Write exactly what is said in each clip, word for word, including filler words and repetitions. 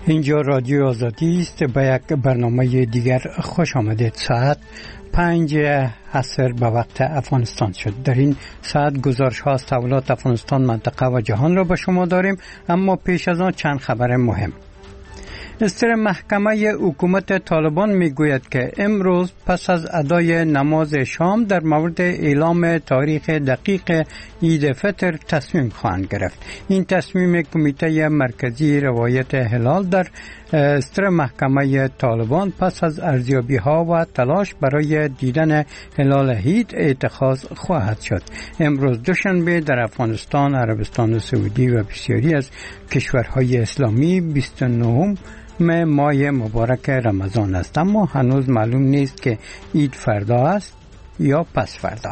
اینجا رادیو آزادی است. به یک برنامه دیگر خوش آمدید. ساعت پنج عصر به وقت افغانستان شد. در این ساعت گزارش ها از تحولات افغانستان، منطقه و جهان را به شما داریم، اما پیش از آن چند خبر مهم. استر محکمه حکومت طالبان میگوید که امروز پس از ادای نماز شام در مورد اعلام تاریخ دقیق عید فطر تصمیم خواهند گرفت. این تصمیم کمیته مرکزی روایت هلال در استر محکمه طالبان پس از ارزیابی ها و تلاش برای دیدن هلال عید اتخاذ خواهد شد. امروز دوشنبه در افغانستان، عربستان سعودی و بسیاری از کشورهای اسلامی بیست و نه ماه مبارک رمضان است، اما هنوز معلوم نیست که عید فردا است یا پس فردا.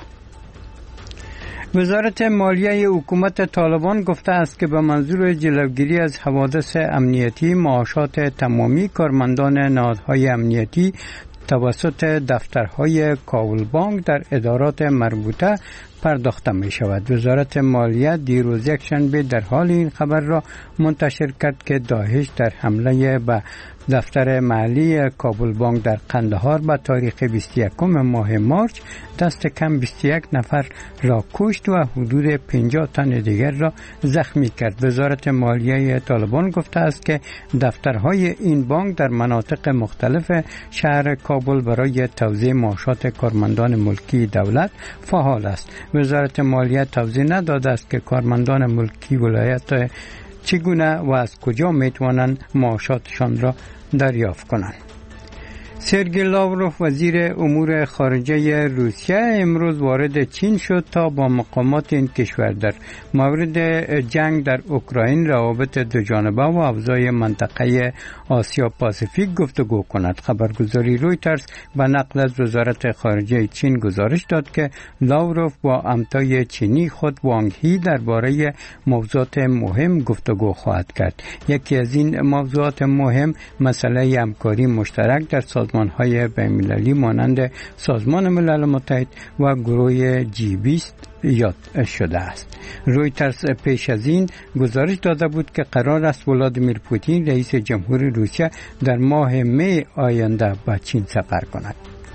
وزارت مالیه حکومت طالبان گفته است که به منظور جلوگیری از حوادث امنیتی معاشات تمامی کارمندان نهادهای امنیتی توسط دفترهای کابل بانک در ادارات مربوطه پرداخته می شود. وزارت مالیه دیروز یک شنبه در حال این خبر را منتشر کرد که داعش در حمله به دفتر محلی کابل بانک در قندهار به تاریخ بیست و یکم ماه مارچ دست کم بیست و یک نفر را کشت و حدود پنجاه تن دیگر را زخمی کرد. وزارت مالیه طالبان گفته است که دفترهای این بانک در مناطق مختلف شهر کابل برای توزیع معاشات کارمندان ملکی دولت فعال است. وزارت مالیه توضیح نداده است که کارمندان ملکی ولایت چگونه و از کجا می توانند معاشاتشان را دریافت کنند. سرگئی لاوروف وزیر امور خارجه روسیه امروز وارد چین شد تا با مقامات این کشور در مورد جنگ در اوکراین، روابط دو جانبه و اوضاع منطقه آسیا پاسیفیک گفتگو کند. خبرگزاری رویترز به نقل از وزارت خارجه چین گزارش داد که لاوروف با همتای چینی خود وانگ هی درباره موضوعات مهم گفتگو خواهد کرد. یکی از این موضوعات مهم مسئله همکاری مشترک در سازمان‌های بین‌المللی مانند سازمان ملل متحد و گروه جی بیست یاد شده است. رویترز پیش از این گزارش داده بود که قرار است ولادیمیر پوتین رئیس جمهور روسیه در ماه می آینده به چین سفر کند.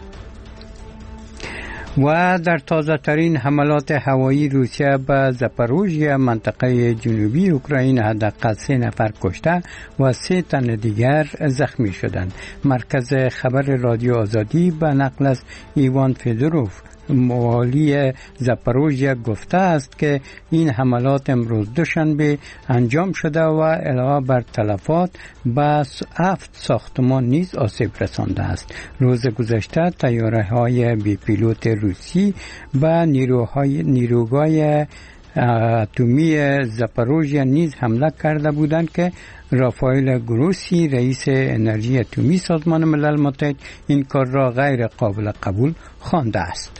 و در تازه ترین حملات هوایی روسیه به زاپاروژیا منطقه جنوبی اوکراین حداقل سه نفر کشته و سه تن دیگر زخمی شدند. مرکز خبر رادیو آزادی به نقل از ایوان فدوروف والی زاپاروژیا گفته است که این حملات امروز دوشنبه انجام شده و علاوه بر تلفات به هفت ساختمان نیز آسیب رسانده است. روز گذشته طیاره‌های بی پیلوت روسی به نیروهای نیروگاه اتمی زاپاروژیا نیز حمله کرده بودند که رافائل گروسی رئیس انرژی اتمی سازمان ملل متحد این کار را غیر قابل قبول خوانده است.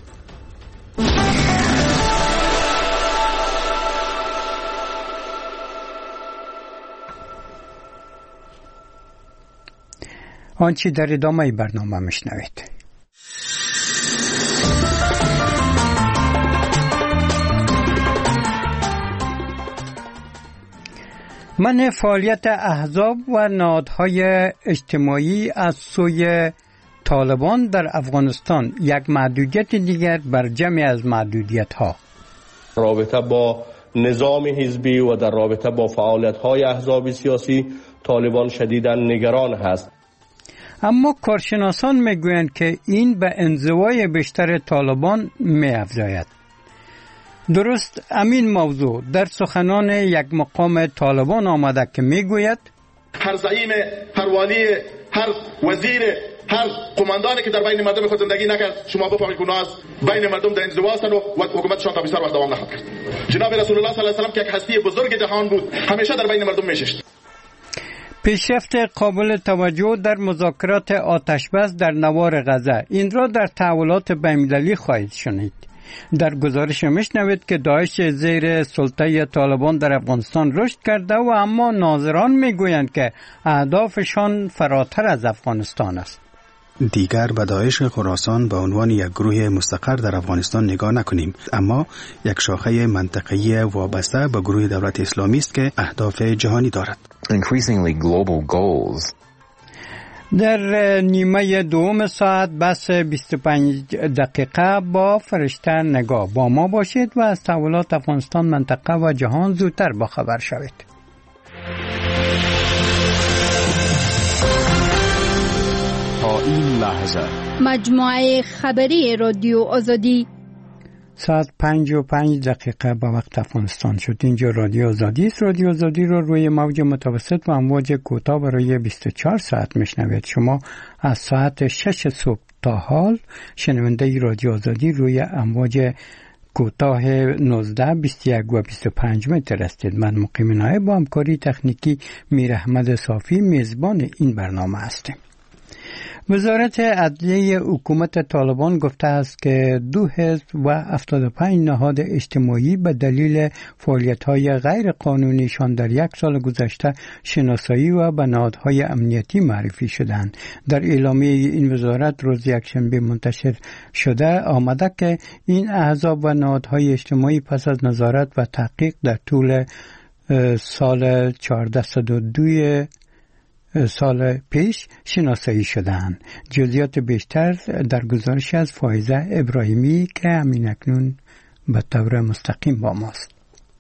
آنچه در ادامه برنامه میشنوید. منع فعالیت احزاب و نهادهای اجتماعی از سوی طالبان در افغانستان یک محدودیت دیگر بر جمع از محدودیت‌ها. رابطه با نظام حزبی و در رابطه با فعالیت‌های احزاب سیاسی طالبان شدیداً نگران هست. اما کارشناسان میگویند که این به انزوای بیشتر طالبان می‌افزاید. درست همین موضوع در سخنان یک مقام طالبان آمده که میگوید هر زعیم، هر والی، هر وزیر، هر قماندانی که در بین مردم خود زندگی نکرد، شما بفهمید گناه است. بین مردم در انزوا هستند و حکومتشان تا بسیار وقت دوام نخواهد کرد. جناب رسول الله صلی الله علیه و سلم که یک هستی بزرگ جهان بود، همیشه در بین مردم میشست. پیشرفت قابل توجه در مذاکرات آتشبس در نوار غزه، این را در تحولات بین‌المللی خواهید شنید. در گزارش میشنوید که داعش زیر سلطه طالبان در افغانستان رشد کرده و اما ناظران میگویند که اهدافشان فراتر از افغانستان است. دیگر به داعش خراسان به عنوان یک گروه مستقر در افغانستان نگاه نکنیم، اما یک شاخه منطقه‌ای وابسته به گروه دولت اسلامی است که اهداف جهانی دارد. increasingly global goals. در نیمه دوم ساعت بس بیست و پنج دقیقه با فرشته نگاه با ما باشید و از تحولات افغانستان، منطقه و جهان زودتر باخبر شوید. تا این لحظه مجموعه خبری رادیو آزادی ساعت پنج و پنج دقیقه به وقت افغانستان شد. اینجا رادیو آزادی است. رادیو آزادی رو روی موج متوسط و امواج کوتاه برای بیست و چهار ساعت میشنوید. شما از ساعت شش صبح تا حال شنونده رادیو آزادی روی امواج کوتاه نوزده، بیست و یک و بیست و پنج متر هستید. من مقیم نایب با همکاری تکنیکی میر احمد صافی میزبان این برنامه هستیم. وزارت عدلیه حکومت طالبان گفته است که دو حزب و هفتاد و پنج نهاد اجتماعی به دلیل فعالیت‌های غیر قانونیشان در یک سال گذشته شناسایی و به نهادهای امنیتی معرفی شدند. در اعلامیه این وزارت روز یکشنبه منتشر شده آمده که این احزاب و نهادهای اجتماعی پس از نظارت و تحقیق در طول سال چهارده صد و دو سال پیش شناسایی شدند. جزئیات بیشتر در گزارش از فائزه ابراهیمی که همین اکنون به طور مستقیم با ماست.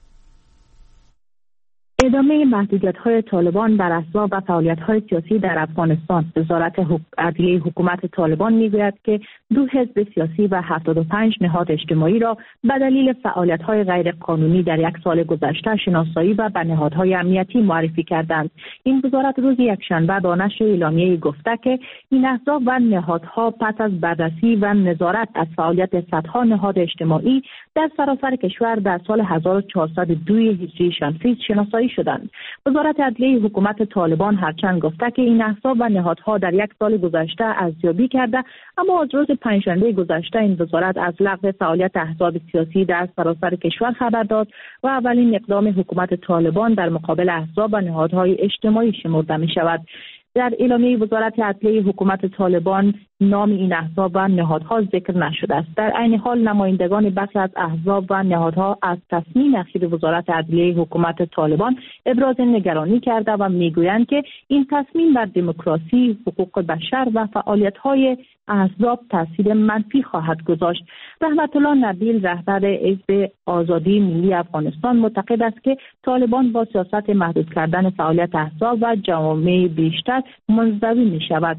ادامه محدودیت‌های طالبان بر احزاب و فعالیت‌های سیاسی در افغانستان. وزارت عدلیه حکومت طالبان می‌گوید که دو حزب سیاسی و هفتاد و پنج نهاد اجتماعی را به دلیل فعالیت‌های غیرقانونی در یک سال گذشته شناسایی و به نهادهای امنیتی معرفی کردند. این وزارت روز یکشنبه با نشر اعلامیه‌ای گفته که این احزاب و نهادها پس از بررسی و نظارت از فعالیت صدها نهاد اجتماعی در سراسر کشور در سال هزار و چهارصد و دو هجری شمسی شناسایی شدند. وزارت عدلیه حکومت طالبان هرچند گفته که این احزاب و نهادها در یک سال گذشته ارزیابی کرده، اما از روز پنجشنبه گذشته این وزارت از لغو فعالیت احزاب سیاسی در سراسر کشور خبر داد و اولین اقدام حکومت طالبان در مقابل احزاب و نهادهای اجتماعی شمرده می شود. در اعلامیه وزارت عدلیه حکومت طالبان نام این احزاب و نهادها ذکر نشده است. در عین حال نمایندگان برخی از احزاب و نهادها از تصمیم اخیر وزارت عدلیه حکومت طالبان ابراز نگرانی کرده و میگویند که این تصمیم بر دموکراسی، حقوق بشر و فعالیت‌های احزاب تاثیر منفی خواهد گذاشت. رحمت الله نبیل رهبر حزب آزادی ملی افغانستان معتقد است که طالبان با سیاست محدود کردن فعالیت احزاب و جوامع بیشتر منزوی می شود.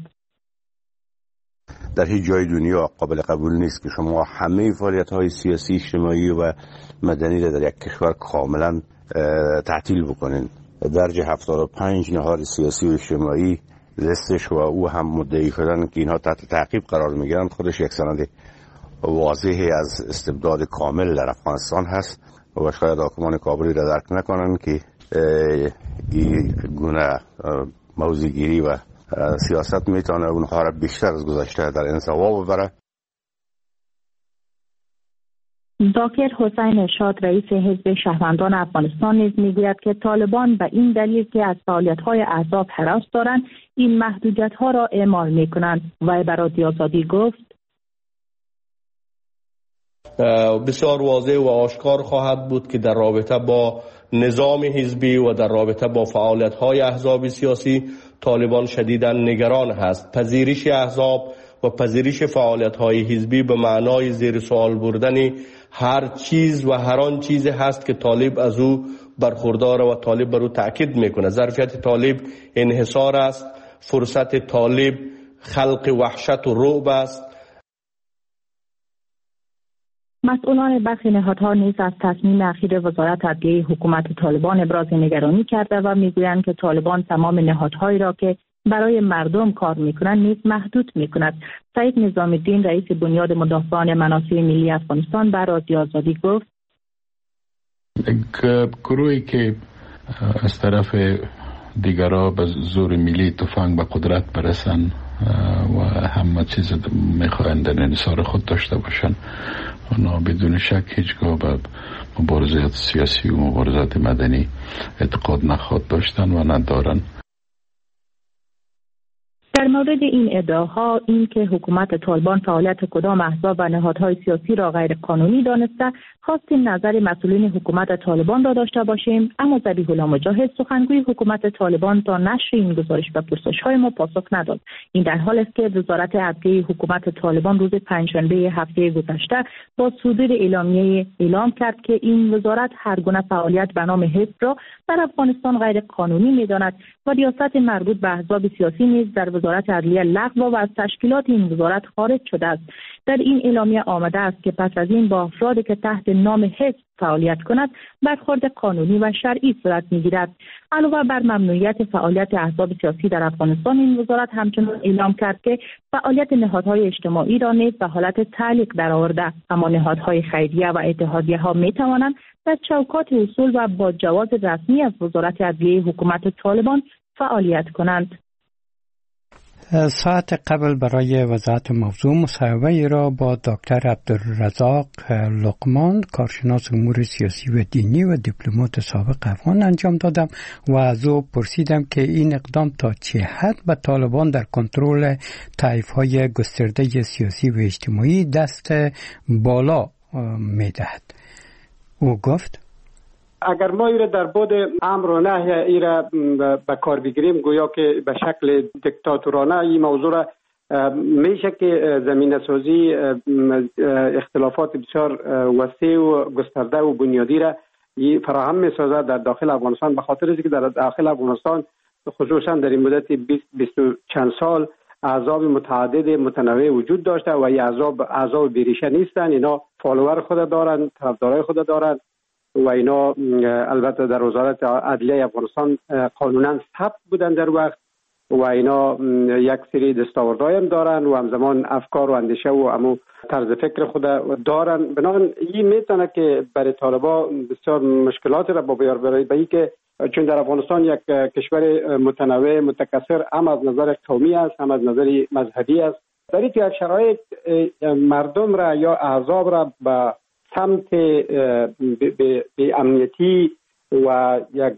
در هیچ جای دنیا قابل قبول نیست که شما همه فعالیت‌های سیاسی، اجتماعی و مدنی را در یک کشور کاملا تعطیل بکنین. درجه هفتاد و پنج نهاد سیاسی و اجتماعی لستش و او هم مدعی شدن که اینها تحت تعقیب قرار میگیرند، خودش یک سند واضحی از استبداد کامل در افغانستان هست و شاید حاکمان کابلی را درک نکنند که این گونه موضوعگیری و سیاست میتونه اونها را بیشتر از گذشته در انزوا ببره. ذاکر حسین ارشاد رئیس حزب شهروندان افغانستان نیز میگوید که طالبان به این دلیل که از فعالیت‌های احزاب هراس دارند این محدودیت‌ها را اعمال می‌کنند و به رادیو آزادی گفت بسیار واضح و آشکار خواهد بود که در رابطه با نظام حزبی و در رابطه با فعالیت‌های احزاب سیاسی طالبان شدیداً نگران هست. پذیرش احزاب و پذیرش فعالیت‌های حزبی به معنای زیر سوال بردن هر چیز و هر آن چیزی هست که طالب از او برخوردار و طالب بر او تأکید میکنه. ظرفیت طالب انحصار است، فرصت طالب خلق وحشت و رعب است. مسئولان برخی نهادها نیز از تصمیم اخیر وزارت عدلیه حکومت طالبان ابراز نگرانی کرده و میگویند که طالبان تمام نهادهایی را که برای مردم کار میکنند نیز محدود میکند. سعید نظام الدین رئیس بنیاد مدافعان منافع ملی افغانستان بر رادیو آزادی گفت گروهی که از طرف دیگرها به زور ملی تفنگ به قدرت برسن و همه چیز میخواهند در انحصار خود داشته باشن، اونا بدون شک هیچگاه به مبارزات سیاسی و مبارزات مدنی اعتقاد نخواهد داشتن و ندارن. در مورد این ادعاها، این که حکومت طالبان فعالیت کدام احزاب و نهادهای سیاسی را غیر قانونی دانسته، خواستیم نظر مسئولین حکومت طالبان را داشته باشیم، اما ذبیح الله مجاهد سخنگوی حکومت طالبان تا نشر این گزارش و پرسش‌های ما پاسخ نداد. این در حالی است که وزارت عدلیه حکومت طالبان روز پنجشنبه هفته گذشته با صدور اعلامیه اعلام کرد که این وزارت هر گونه فعالیت به نام حزب را در افغانستان غیر قانونی می‌داند و ریاست مربوط به احزاب سیاسی نیز در وزارت عدلیه لغو و از تشکیلات این وزارت خارج شده است. در این اعلامیه آمده است که پس از این با افرادی که تحت نام حزب فعالیت کند برخورد قانونی و شرعی صورت می‌گیرد. علاوه بر ممنوعیت فعالیت احزاب سیاسی در افغانستان، این وزارت همچنین اعلام کرد که فعالیت نهادهای اجتماعی را نیز به حالت تعلیق درآورده، اما نهادهای خیریه و اتحادیه‌ها می‌توانند در چوکات اصول و با جواز رسمی از وزارت عدلیه حکومت طالبان فعالیت کنند. ساعت قبل برای وضاحت موضوع مصاحبه را با دکتر عبدالرزاق لقمان، کارشناس امور سیاسی و دینی و دیپلمات سابق افغان انجام دادم و از او پرسیدم که این اقدام تا چه حد به طالبان در کنترل طایف‌های گسترده سیاسی و اجتماعی دست بالا می‌دهد. او گفت: اگر ما ایره در بود امر و نهی ایره به کار بگیریم، گویا که به شکل دیکتاتورانه این موضوع را میشه که زمینه سازی اختلافات بسیار وسیع و گسترده و بنیادی را فراهم میسازه در داخل افغانستان، به خاطر اینکه در داخل افغانستان خصوصا در این مدت بیست و چند سال احزاب متعدد متنوع وجود داشته و این احزاب احزاب بیریشه نیستن. اینا فالوور خود دارن، طرفدارای خود دارن و اینا البته در وزارت عدلیه افغانستان قانونا ثبت بودن در وقت و اینا یک سری دستاوردهای هم دارن و همزمان افکار و اندیشه و امو طرز فکر خود دارن. بنابراین این میتونه که برای طالبا بسیار مشکلات را با بیار بره، به این که چون در افغانستان یک کشور متنوع متکثر هم از نظر قومی است هم از نظر مذهبی است، در این یک شرایط مردم را یا احزاب را به سمت به امنیتی و یک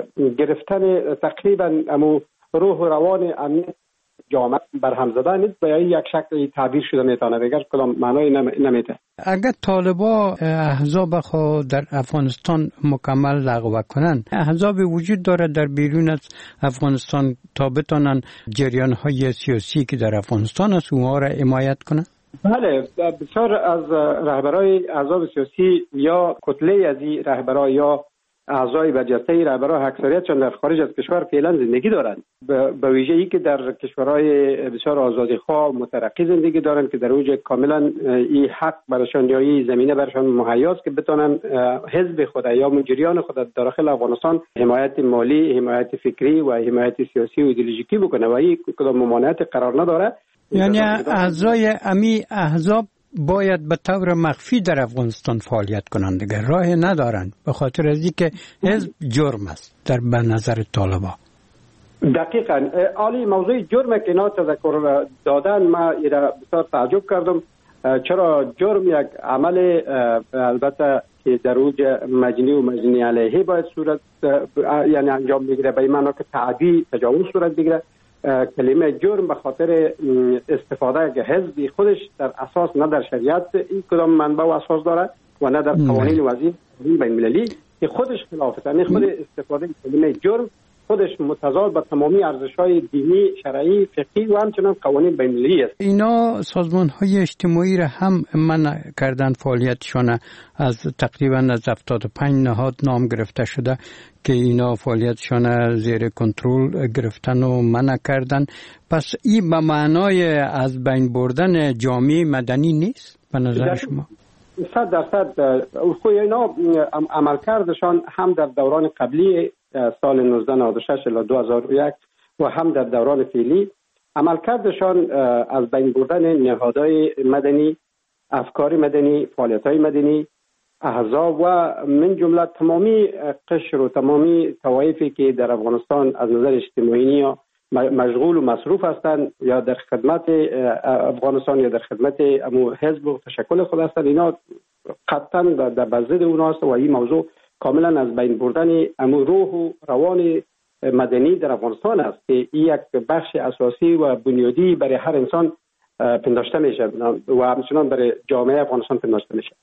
گرفتن تقریبا امو روح و روان امنیت جامعه برهم زدن نیست، به یک شکل تعبیر شده میتونه بگر کدام معنای نمیده. اگر طالبا احزاب خود در افغانستان مکمل لغو کنند، احزاب وجود داره در بیرون از افغانستان تا بتونن جریان های سیاسی که در افغانستان است اونها را حمایت کنند؟ بله، بسیار از رهبرای احزاب سیاسی یا کتله از این رهبرا یا اعضای برجسته رهبرا اکثریتشان در خارج از کشور فعلا زندگی دارند، به ویژه‌ای که در کشورهای بسیار آزادیخواه مترقی زندگی دارند که در اوج کاملا این حق برشان یا این زمینه برشان مهیاست که بتونن حزب خود یا جریان خود داخل افغانستان حمایت مالی، حمایت فکری و حمایت سیاسی و ایدئولوژیکی بکنه و این کدام ممانعت قرار نداره. یعنی اعضای امی احزاب باید به طور مخفی در افغانستان فعالیت کنند، دیگر راه ندارند، به خاطر از اینکه حزب جرم است در به نظر طالبا. دقیقاً عالی موضوع جرم که اینا تذکر دادن، ما اینا بسیار تعجب کردم. چرا جرم یک عمل البته که در اوج مجنی و مجنی علیه باید صورت یعنی انجام بگیره، به این معنا که تعدی تجاوز صورت بگیره. کلمه جرم به خاطر استفاده که حزبی خودش در اساس نه در شریعت این کدام منبع و اساس داره و نه در قوانین وضعی بین المللی که خودش خلافه، یعنی خود استفاده کلمه جرم خودش متضاد با تمامی ارزش‌های دینی، شرعی، فقهی و همچنین قوانین بین المللی است. اینا سازمان‌های اجتماعی را هم منع کردن فعالیتشون، از تقریبا از هفتاد و پنج نهاد نام گرفته شده که اینا فعالیتشون زیر کنترل گرفتن و منع کردن. پس این به معنای از بین بردن جامعه مدنی نیست به نظر شما؟ صد درصد خو اینا عملکردشان هم در دوران قبلی سال نوزده نود و شش الی دو هزار و یک و هم در دوران فعلی عملکردشان از بین بردن نهادهای مدنی، افکار مدنی، فعالیت‌های مدنی، احزاب و من جمله تمامی قشر و تمامی طوایفی که در افغانستان از نظر اجتماعی مشغول و مصروف هستند یا در خدمت افغانستان یا در خدمت امو حزب و تشکل خود هستند، اینا قطعا در بزد اوناست و این موضوع کاملا از بین بردن امو روح و روان مدنی در افغانستان است که این یک بخش اساسی و بنیادی برای هر انسان پنداشته میشه و همچنان برای جامعه افغانستان پنداشته میشه.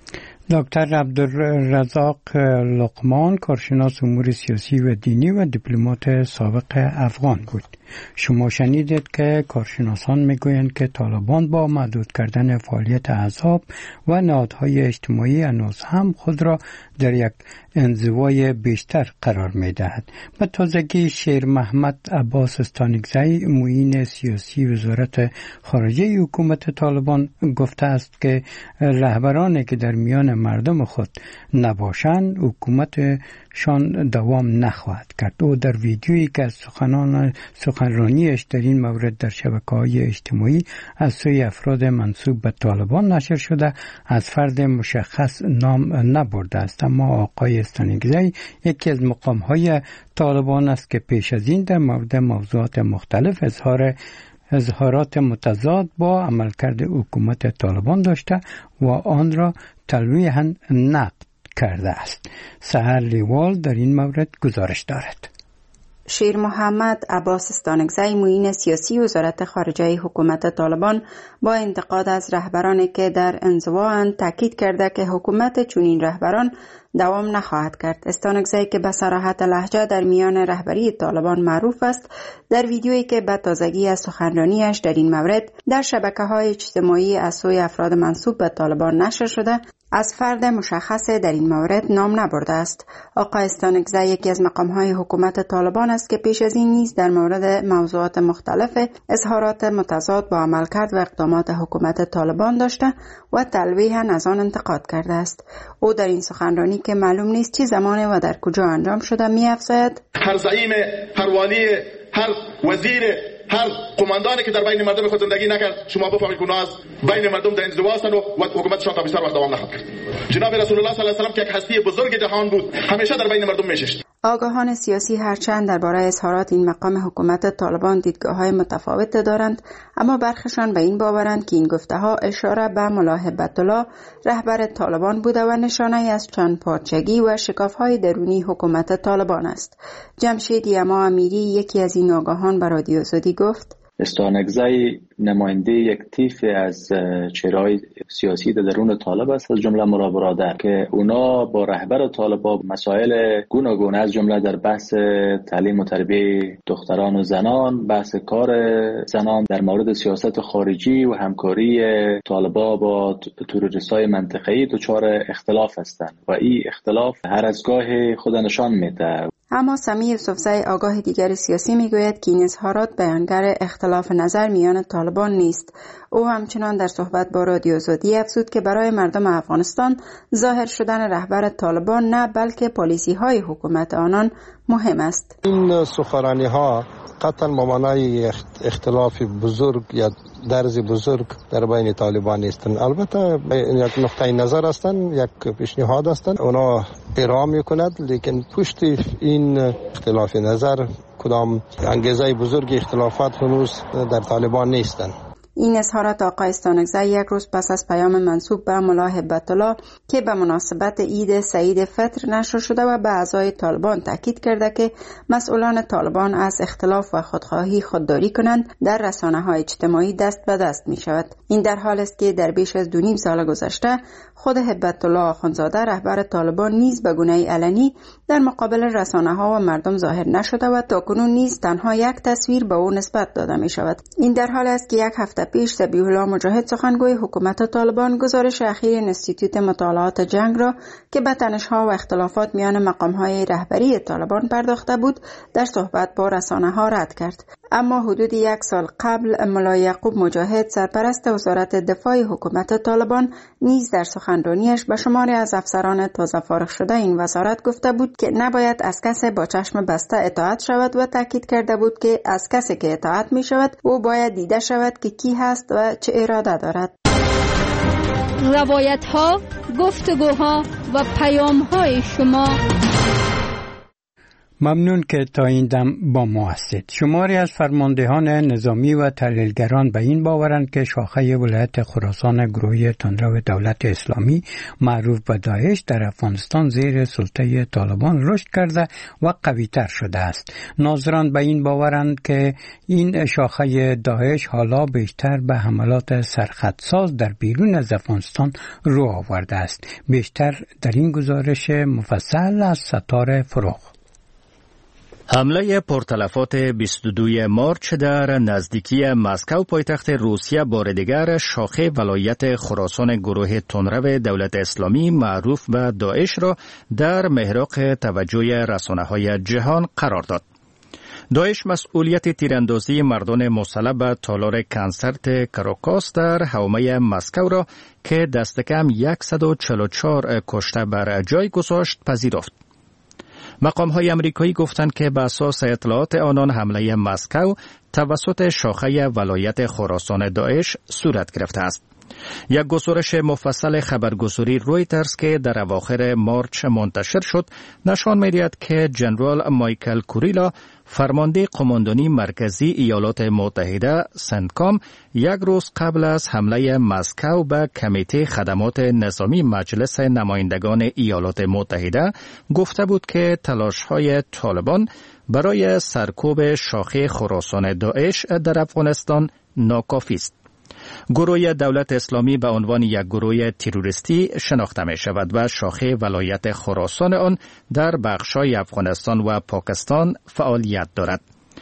دکتر عبدالرزاق لقمان، کارشناس امور سیاسی و دینی و دیپلمات سابق افغان بود. شما شنیدید که کارشناسان میگویند که طالبان با محدود کردن فعالیت احزاب و نهادهای اجتماعی هنوز هم خود را در یک انزوای بیشتر قرار میدهد. به تازگی شیر محمد عباس استانکزی، معین سیاسی وزارت خارجه حکومت طالبان، گفته است که رهبرانی که در میان مردم خود نباشند حکومتشان دوام نخواهد کرد. او در ویدیویی که از سخنان سخنرانیش در این مورد در شبکه‌های اجتماعی از سوی افراد منسوب به طالبان نشر شده از فرد مشخص نام نبرده است، اما آقای استانکزی یکی از مقام‌های طالبان است که پیش از این در مورد موضوعات مختلف اظهار اظهارات متضاد با عملکرد حکومت طالبان داشته و آن را تلویحاً نقد کرده است. سحر لیوال در این مورد گزارش دارد. شیر محمد عباس استانکزی، معین سیاسی وزارت خارجه حکومت طالبان، با انتقاد از رهبرانی که در انزوااند تاکید کرده که حکومت چنین رهبران دوام نخواهد کرد. استانکزی که به صراحت لهجه در میان رهبری طالبان معروف است، در ویدیویی که به تازگی از سخنرانیش در این مورد در شبکه‌های اجتماعی از سوی افراد منسوب به طالبان نشر شده از فرد مشخص در این مورد نام نبرده است. آقای استانکزی یکی از مقام‌های حکومت طالبان است که پیش از این نیز در مورد موضوعات مختلف اظهارات متضاد با عملکرد و اقدامات حکومت طالبان داشته و تلویحاً از آن انتقاد کرده است. او در این سخنرانی که معلوم نیست چه زمان و در کجا انجام شده می‌افزاید: هر زعیم، هر والی، هر وزیر، هر قماندانی که در بین مردم خود زندگی نکرد، شما بفهمید که اونها بین مردم در انزوا هستند و حکومتشان تا بیشتر وقت دوام نخواهد کرد. جناب رسول الله صلی الله علیه و سلم که یک هستی بزرگ جهان بود، همیشه در بین مردم میشست. آگاهان سیاسی هرچند درباره اظهارات این مقام حکومت طالبان دیدگاه‌های متفاوت دارند، اما برخشان به این باورند که این گفته‌ها اشاره به ملا هیبت الله، رهبر طالبان بوده و نشانه از چند پارچگی و شکاف‌های درونی حکومت طالبان است. جمشید یما امیری، یکی از این آگاهان، به رادیو آزادی گفت: استانکزی نماینده یک طیف از چهره‌های سیاسی در درون طالب است، از جمله ملا برادر، که اونا با رهبر طالبان مسائل گوناگون از جمله در بحث تعلیم و تربیت دختران و زنان، بحث کار زنان، در مورد سیاست خارجی و همکاری طالبان با تروریست‌های منطقه‌ای دچار اختلاف هستند و این اختلاف هر از گاه خود نشان میده. اما سمیع یوسفزی، آگاه دیگر سیاسی، میگوید که این اظهارات بیانگر اختلاف نظر میان طالبان نیست. او همچنان در صحبت با رادیو آزادی افزود که برای مردم افغانستان ظاهر شدن رهبر طالبان نه بلکه پالیسی های حکومت آنان مهم است. این سخنرانی ها قطعا ممانعی اختلاف بزرگ یا درز بزرگ در بین طالبان نیستند. البته یک نقطه نظر هستند، یک پیشنهاد هستند، اونا احترام میکند، لیکن پشت این اختلاف نظر کدام انگیزه بزرگ اختلافات هنوز در طالبان نیستند. این اظهارات آقای استانکزی یک روز پس از پیام منسوب به ملا هیبت الله که به مناسبت عید سعید فطر نشر شده و به اعضای طالبان تاکید کرده که مسئولان طالبان از اختلاف و خودخواهی خودداری کنند، در رسانه‌های اجتماعی دست به دست می شود. این در حال است که در بیش از دو نیم سال گذشته خود هیبت الله آخوندزاده، رهبر طالبان، نیز به گونه علنی در مقابل رسانه‌ها و مردم ظاهر نشده و تاکنون نیز تنها یک تصویر به او نسبت داده می شود. این در حال است که یک هفته پیش ذبیح الله مجاهد، سخنگوی حکومت طالبان، گزارش اخیر انستیتوت مطالعات جنگ را که به تنش‌ها و اختلافات میان مقام‌های رهبری طالبان پرداخته بود، در صحبت با رسانه‌ها رد کرد. اما حدود یک سال قبل ملا یعقوب مجاهد، سرپرست وزارت دفاع حکومت طالبان، نیز در سخنرانیش به شماری از افسران تازه فارغ شده این وزارت گفته بود که نباید از کسی با چشم بسته اطاعت شود و تاکید کرده بود که از کسی که اطاعت می شود او باید دیده شود که کی هست و چه اراده دارد. روایت ها، گفتگوها و پیام های شما ممنون که تا این دم با ما هستید. شماری از فرماندهان نظامی و تحلیلگران به این باورند که شاخه ولایت خراسان گروه تندرو دولت اسلامی معروف به داعش در افغانستان زیر سلطه طالبان رشد کرده و قوی‌تر شده است. ناظران به این باورند که این شاخه داعش حالا بیشتر به حملات سرخطساز در بیرون از افغانستان رو آورده است. بیشتر در این گزارش مفصل از ستاره فروغ. حمله پرتلفات بیست و دو مارچ در نزدیکی مسکو پایتخت روسیه بار دیگر شاخه ولایت خراسان گروه تندرو دولت اسلامی معروف به داعش را در محراق توجه رسانه‌های جهان قرار داد. داعش مسئولیت تیراندازی مردان مسلح به تالار کنسرت کراکاس در حومه مسکو را که دست کم صد و چهل و چهار کشته بر جای گذاشت پذیرفت. مقام‌های امریکایی گفتند که به اساس اطلاعات آنان حمله مسکو توسط شاخه ولایت خراسان داعش صورت گرفته است. یک گزارش مفصل خبرگزاری رویترز که در اواخر مارچ منتشر شد نشان می‌دهد که جنرال مایکل کوریلا فرمانده قماندانی مرکزی ایالات متحده سنتکام یک روز قبل از حمله مسکو به کمیته خدمات نظامی مجلس نمایندگان ایالات متحده گفته بود که تلاش‌های طالبان برای سرکوب شاخه خراسان داعش در افغانستان ناکافی است. گروه دولت اسلامی به عنوان یک گروه تروریستی شناخته می شود و شاخه ولایت خراسان آن در بخش‌های افغانستان و پاکستان فعالیت دارد.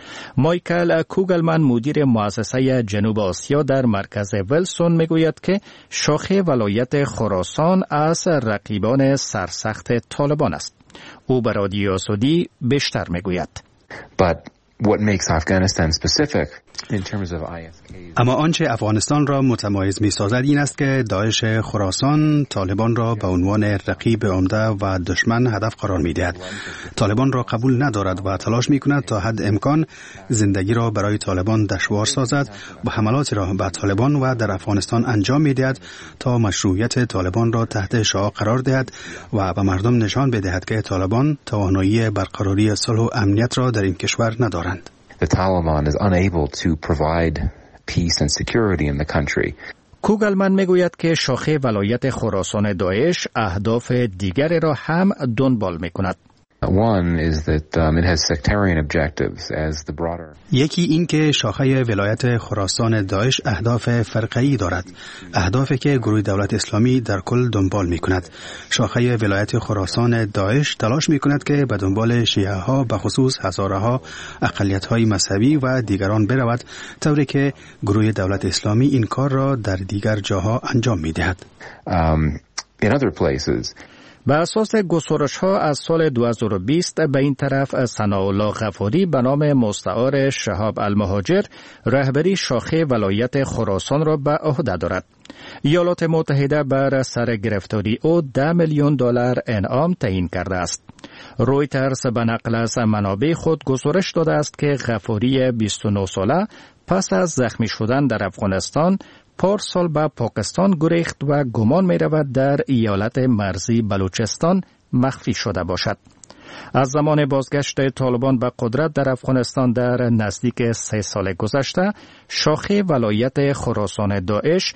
مایکل کوگلمن مدیر مؤسسه جنوب آسیا در مرکز ویلسون می گوید که شاخه ولایت خراسان از رقیبان سرسخت طالبان است. او به رادیو آزادی بیشتر می گوید. But what makes Afghanistan specific in terms of آی اس کی اما آنچه افغانستان را متمایز می‌سازد این است که داعش خراسان طالبان را به عنوان رقیب عمده و دشمن هدف قرار می‌دهد. طالبان را قبول ندارد و تلاش می‌کند تا حد امکان زندگی را برای طالبان دشوار سازد و حملاتی را به طالبان و در افغانستان انجام می‌دهد تا مشروعیت طالبان را تحت شعاع قرار دهد و به مردم نشان بدهد که طالبان توانایی برقراری صلح و امنیت را در این کشور ندارند. The Taliban is unable to provide peace and security in the country. کوگلمن میگوید که شاخه ولایت خراسان داعش اهداف دیگری را هم دنبال میکند. One is that um, it has sectarian objectives as the broader. یکی این که شاخه ولایت خراسان داعش اهداف فرقه‌ای دارد، اهدافی که گروه دولت اسلامی در کل دنبال می‌کند. شاخه ولایت خراسان داعش تلاش می‌کند که به دنبال شیعه ها به خصوص هزاره ها، اقلیت‌های مذهبی و دیگران برود، طوری که گروه دولت اسلامی این کار را در دیگر جاها انجام می‌دهد. Um, in other places به اساس گزارش‌ها از سال دو هزار و بیست به این طرف ثناءالله غفاری به نام مستعار شهاب المهاجر رهبری شاخه ولایت خراسان را به عهده دارد. ایالات متحده بر سر گرفتاری او ده میلیون دلار انعام تعیین کرده است. رویترز به نقل از منابع خود گزارش داده است که غفاری بیست و نه ساله پس از زخمی شدن در افغانستان پارسال به پاکستان گریخت و گمان می رود در ایالت مرزی بلوچستان مخفی شده باشد. از زمان بازگشت طالبان به قدرت در افغانستان در نزدیک سه سال گذشته، شاخه ولایت خراسان داعش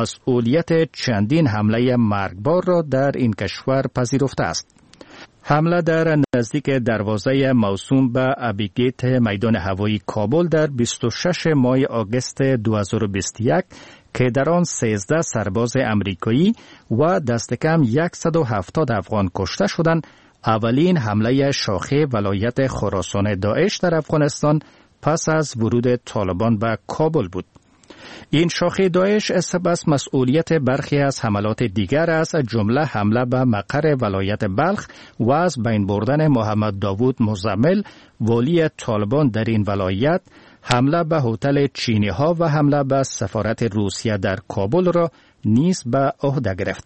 مسئولیت چندین حمله مرگبار را در این کشور پذیرفته است. حمله در نزدیک دروازه موسوم به ابیگیت میدان هوایی کابل در بیست و ششم ماه آگوست دو هزار و بیست و یک که در آن سیزده سرباز امریکایی و دست کم صد و هفتاد افغان کشته شدند، اولین حمله شاخه ولایت خراسان داعش در افغانستان پس از ورود طالبان به کابل بود. این شاخه داعش سپس مسئولیت برخی از حملات دیگر از جمله حمله به مقر ولایت بلخ و از بین بردن محمد داوود مزمل والی طالبان در این ولایت، حمله به هتل چینی ها و حمله به سفارت روسیه در کابل را نیز به عهده گرفت.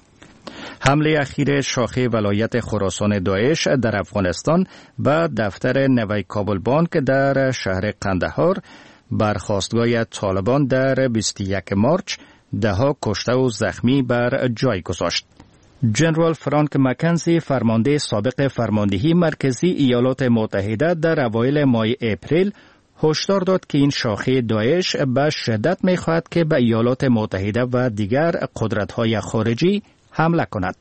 حمله اخیر شاخه ولایت خراسان داعش در افغانستان به دفتر نوی کابل بانک در شهر قندهار برخاستگاه طالبان در بیست و یک مارچ ده ها کشته و زخمی بر جای گذاشت. جنرال فرانک مکنزی فرمانده سابق فرماندهی مرکزی ایالات متحده در اوایل ماه اپریل هشدار داد که این شاخه داعش به شدت می‌خواهد که به ایالات متحده و دیگر قدرت‌های خارجی حمله کند.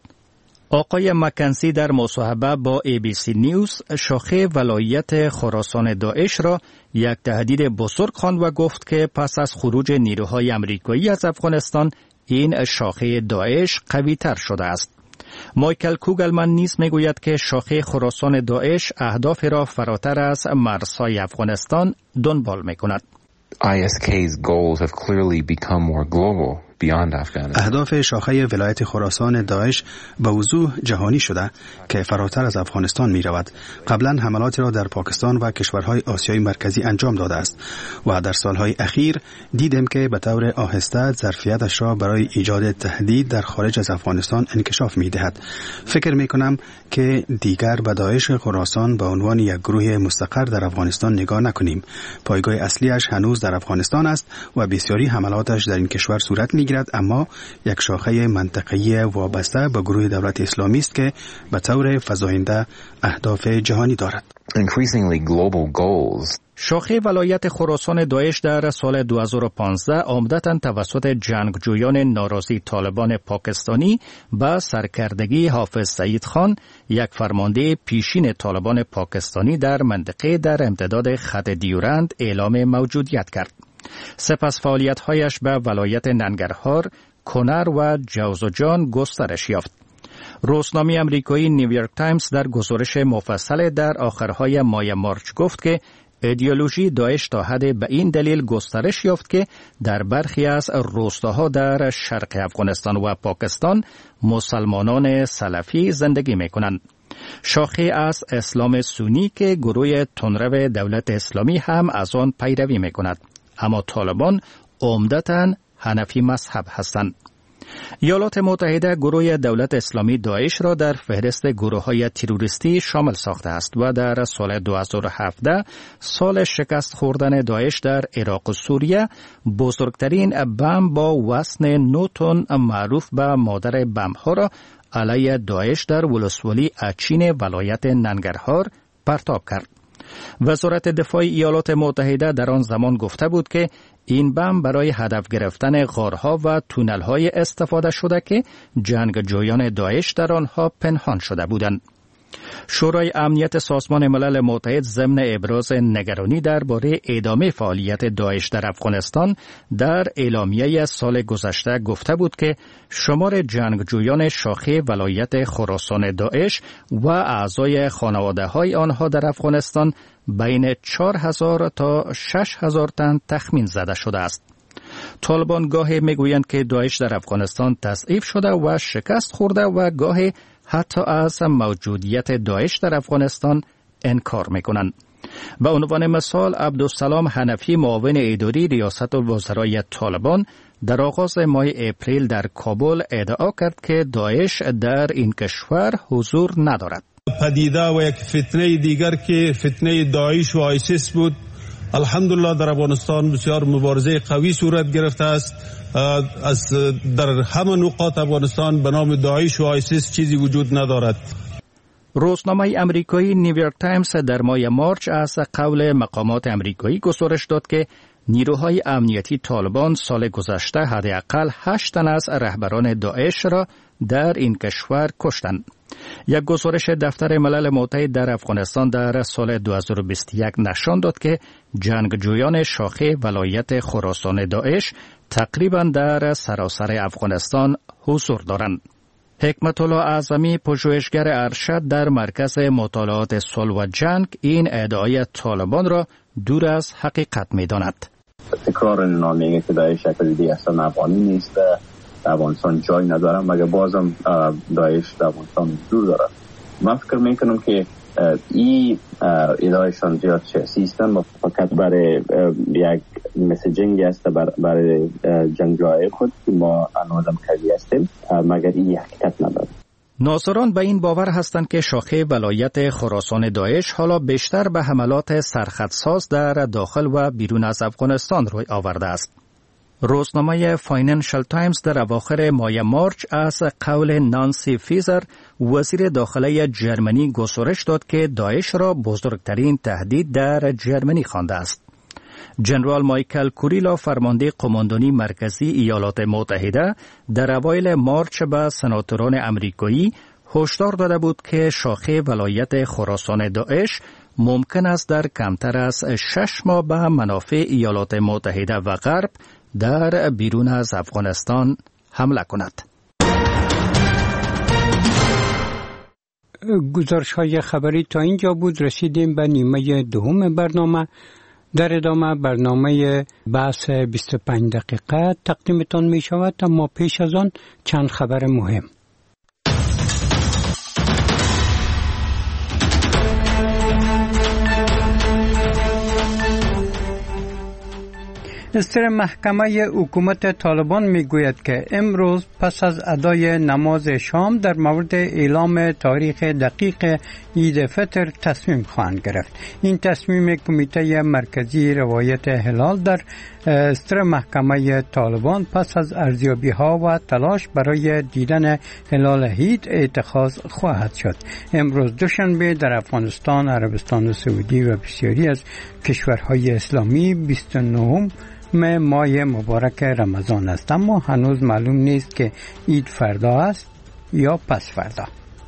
آقای مکنزی در مصاحبه با ای بی سی نیوز شاخه ولایت خراسان داعش را یک تهدید بزرگ خواند و گفت که پس از خروج نیروهای آمریکایی از افغانستان این شاخه داعش قوی‌تر شده است. مایکل کوگلمن نیز میگوید که شاخه خراسان داعش اهداف را فراتر از مرزهای افغانستان دنبال میکند. آی اس کی's goals have clearly become more global beyond Afghanistan. اهداف شاخه ولایت خراسان داعش به وضوح جهانی شده که فراتر از افغانستان می رود. قبلا حملاتی را در پاکستان و کشورهای آسیای مرکزی انجام داده است و در سالهای اخیر دیدیم که به طور آهسته ظرفیتش را برای ایجاد تهدید در خارج از افغانستان انکشاف می دهد. فکر می کنم که دیگر به داعش خراسان به عنوان یک گروه مستقر در افغانستان نگاه نکنیم. پایگاه اصلیش هنوز در افغانستان است و بسیاری حملاتش در این کشور صورت می گیرد، اما یک شاخه منطقه‌ای وابسته به گروه دولت اسلامی است که به طور فزاینده اهداف جهانی دارد. Increasingly global goals. شاخه ولایت خراسان داعش در سال دو هزار و پانزده عمدتاً توسط جنگجویان ناراضی طالبان پاکستانی با سرکردگی حافظ سعید خان، یک فرمانده پیشین طالبان پاکستانی در منطقه در امتداد خط دیورند اعلام موجودیت کرد. سپس فعالیت‌هایش به ولایت ننگرهار، کنر و جوزجان گسترش یافت. روزنامه آمریکایی نیویورک تایمز در گزارش مفصل در آخرهای ماه مارچ گفت که ایدئولوژی داعش تا حد به این دلیل گسترش یافت که در برخی از روستاها در شرق افغانستان و پاکستان مسلمانان سلفی زندگی می‌کنند. شاخه از اسلام سنی که گروه تندرو دولت اسلامی هم از آن پیروی می‌کند، اما طالبان عمدتاً حنفی مذهب هستند. ایالات متحده گروه دولت اسلامی داعش را در فهرست گروه‌های تروریستی شامل ساخته است و در سال دو هزار و هفده، سال شکست خوردن داعش در عراق و سوریه، بزرگترین بمب با وزن نه تن معروف به مادر بمب‌ها را علیه داعش در ولسوالی اچین ولایت ننگرهار پرتاب کرد. وزارت دفاع ایالات متحده در آن زمان گفته بود که این بمب برای هدف گرفتن غارها و تونل‌های استفاده شده که جنگجویان داعش در آنها پنهان شده بودند. شورای امنیت سازمان ملل متحد ضمن ابراز نگرانی درباره ادامه فعالیت داعش در افغانستان در اعلامیه سال گذشته گفته بود که شمار جنگجویان شاخه ولایت خراسان داعش و اعضای خانواده‌های آنها در افغانستان بین چهار هزار تا شش هزار تن تخمین زده شده است. طالبان گاهی میگویند که داعش در افغانستان تضعیف شده و شکست خورده و گاهی حتی از موجودیت داعش در افغانستان انکار میکنند. به عنوان مثال عبدالسلام حنفی معاون اداری ریاست الوزرای طالبان در آغاز ماه اپریل در کابل ادعا کرد که داعش در این کشور حضور ندارد. پدیده و یک فتنه دیگر که فتنه داعش و آیسیس بود، الحمدلله در افغانستان بسیار مبارزه قوی صورت گرفته است. از در همه نقاط افغانستان به نام داعش و آیسیس چیزی وجود ندارد. روزنامه آمریکایی نیویورک تایمز در ماه مارچ از قول مقامات آمریکایی گزارش داد که نیروهای امنیتی طالبان سال گذشته حداقل هشت تن از رهبران داعش را در این کشور کشتند. یک گزارش دفتر ملل متحد در افغانستان در سال دو هزار و بیست و یک نشان داد که جنگجویان شاخه ولایت خراسان داعش تقریبا در سراسر افغانستان حضور دارند. حکمت الله اعظمی پژوهشگر ارشد در مرکز مطالعات صلح و جنگ این ادعای طالبان را دور از حقیقت می‌داند. تکرار نامیگه که داعش شکل دیگه اصلا افغانی نیست، در افغانستان جای ندارم، مگر بازم داعش در افغانستان حضور دارد. من فکر میکنم که این ادعایشان زیاد سیاسی هستند و فقط برای یک مسیجینگ است برای جنگجوهای خود که ما هنوزم قوی هستیم، مگر این حقیقت ندارد. ناظران به این باور هستند که شاخه ولایت خراسان داعش حالا بیشتر به حملات سرخطساز در داخل و بیرون از افغانستان روی آورده است. روزنامه فاینانشل تایمز در اواخر ماه مارچ از قول نانسی فیزر وزیر داخله جرمنی گزارش داد که داعش را بزرگترین تهدید در جرمنی خوانده است. جنرال مایکل کوریلا فرمانده قماندانی مرکزی ایالات متحده در اوایل مارچ به سناتوران امریکایی هشدار داده بود که شاخه ولایت خراسان داعش ممکن است در کمتر از شش ماه به منافع ایالات متحده و غرب در بیرون از افغانستان حمله کند. گزارش های خبری تا اینجا بود. رسیدیم به نیمه دوم برنامه. در ادامه برنامه بحث بیست و پنج دقیقه تقدیمتان می شود، اما پیش از آن چند خبر مهم. استر محکمه حکومت طالبان می گوید که امروز پس از ادای نماز شام در مورد اعلام تاریخ دقیق عید فطر تصمیم خواهند گرفت. این تصمیم کمیته مرکزی روایت هلال در استر محکمه طالبان پس از ارزیابی ها و تلاش برای دیدن هلال عید اتخاذ خواهد شد. امروز دوشنبه در افغانستان، عربستان سعودی و بسیاری از کشورهای اسلامی بیست و نهم ماه مبارک رمضان است، اما هنوز معلوم نیست که عید فردا است یا پس فردا.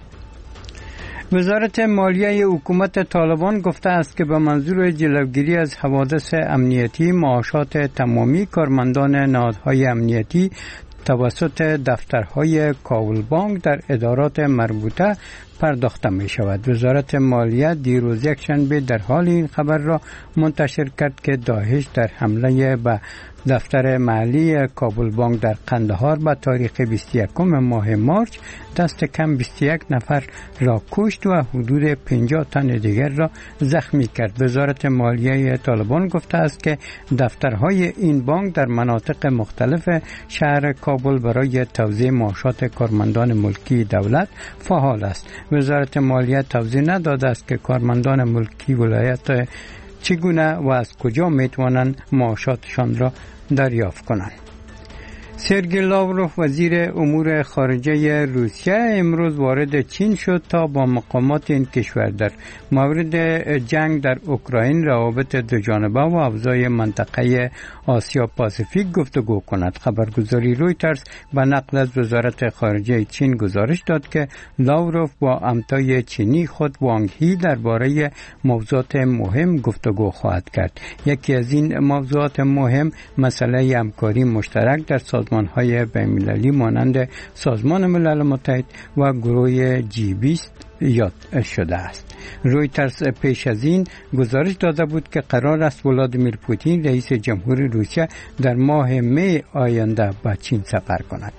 وزارت مالیه حکومت طالبان گفته است که به منظور جلوگیری از حوادث امنیتی معاشات تمامی کارمندان نهادهای امنیتی توسط دفترهای کابل بانک در ادارات مربوطه پرداخته می شود. وزارت مالیه دیروز یک شنبه در حال این خبر را منتشر کرد که داعش در حمله به دفتر محلی کابل بانک در قندهار به تاریخ بیست و یکم ماه مارچ دست کم بیست و یک نفر را کشت و حدود پنجاه تن دیگر را زخمی کرد. وزارت مالیه طالبان گفته است که دفترهای این بانک در مناطق مختلف شهر کابل برای توزیع معاشات کارمندان ملکی دولت فعال است. وزارت مالیه توضیح نداده است که کارمندان ملکی ولایت چگونه و از کجا می توانند معاشاتشان را دریافت کنند. سرگئی لاوروف وزیر امور خارجه روسیه امروز وارد چین شد تا با مقامات این کشور در مورد جنگ در اوکراین، روابط دوجانبه و اوضاع منطقه آسیا پاسیفیک گفتگو کند. خبرگزاری رویترز به نقل از وزارت خارجه چین گزارش داد که لاوروف با همتای چینی خود وانگ هی درباره موضوعات مهم گفتگو خواهد کرد. یکی از این موضوعات مهم مسئله همکاری مشترک در سازمان‌های بین‌المللی مانند سازمان ملل متحد و گروه جی بیست یاد شده است. رویترز پیش از این گزارش داده بود که قرار است ولادیمیر پوتین رئیس جمهور روسیه در ماه می آینده به چین سفر کند.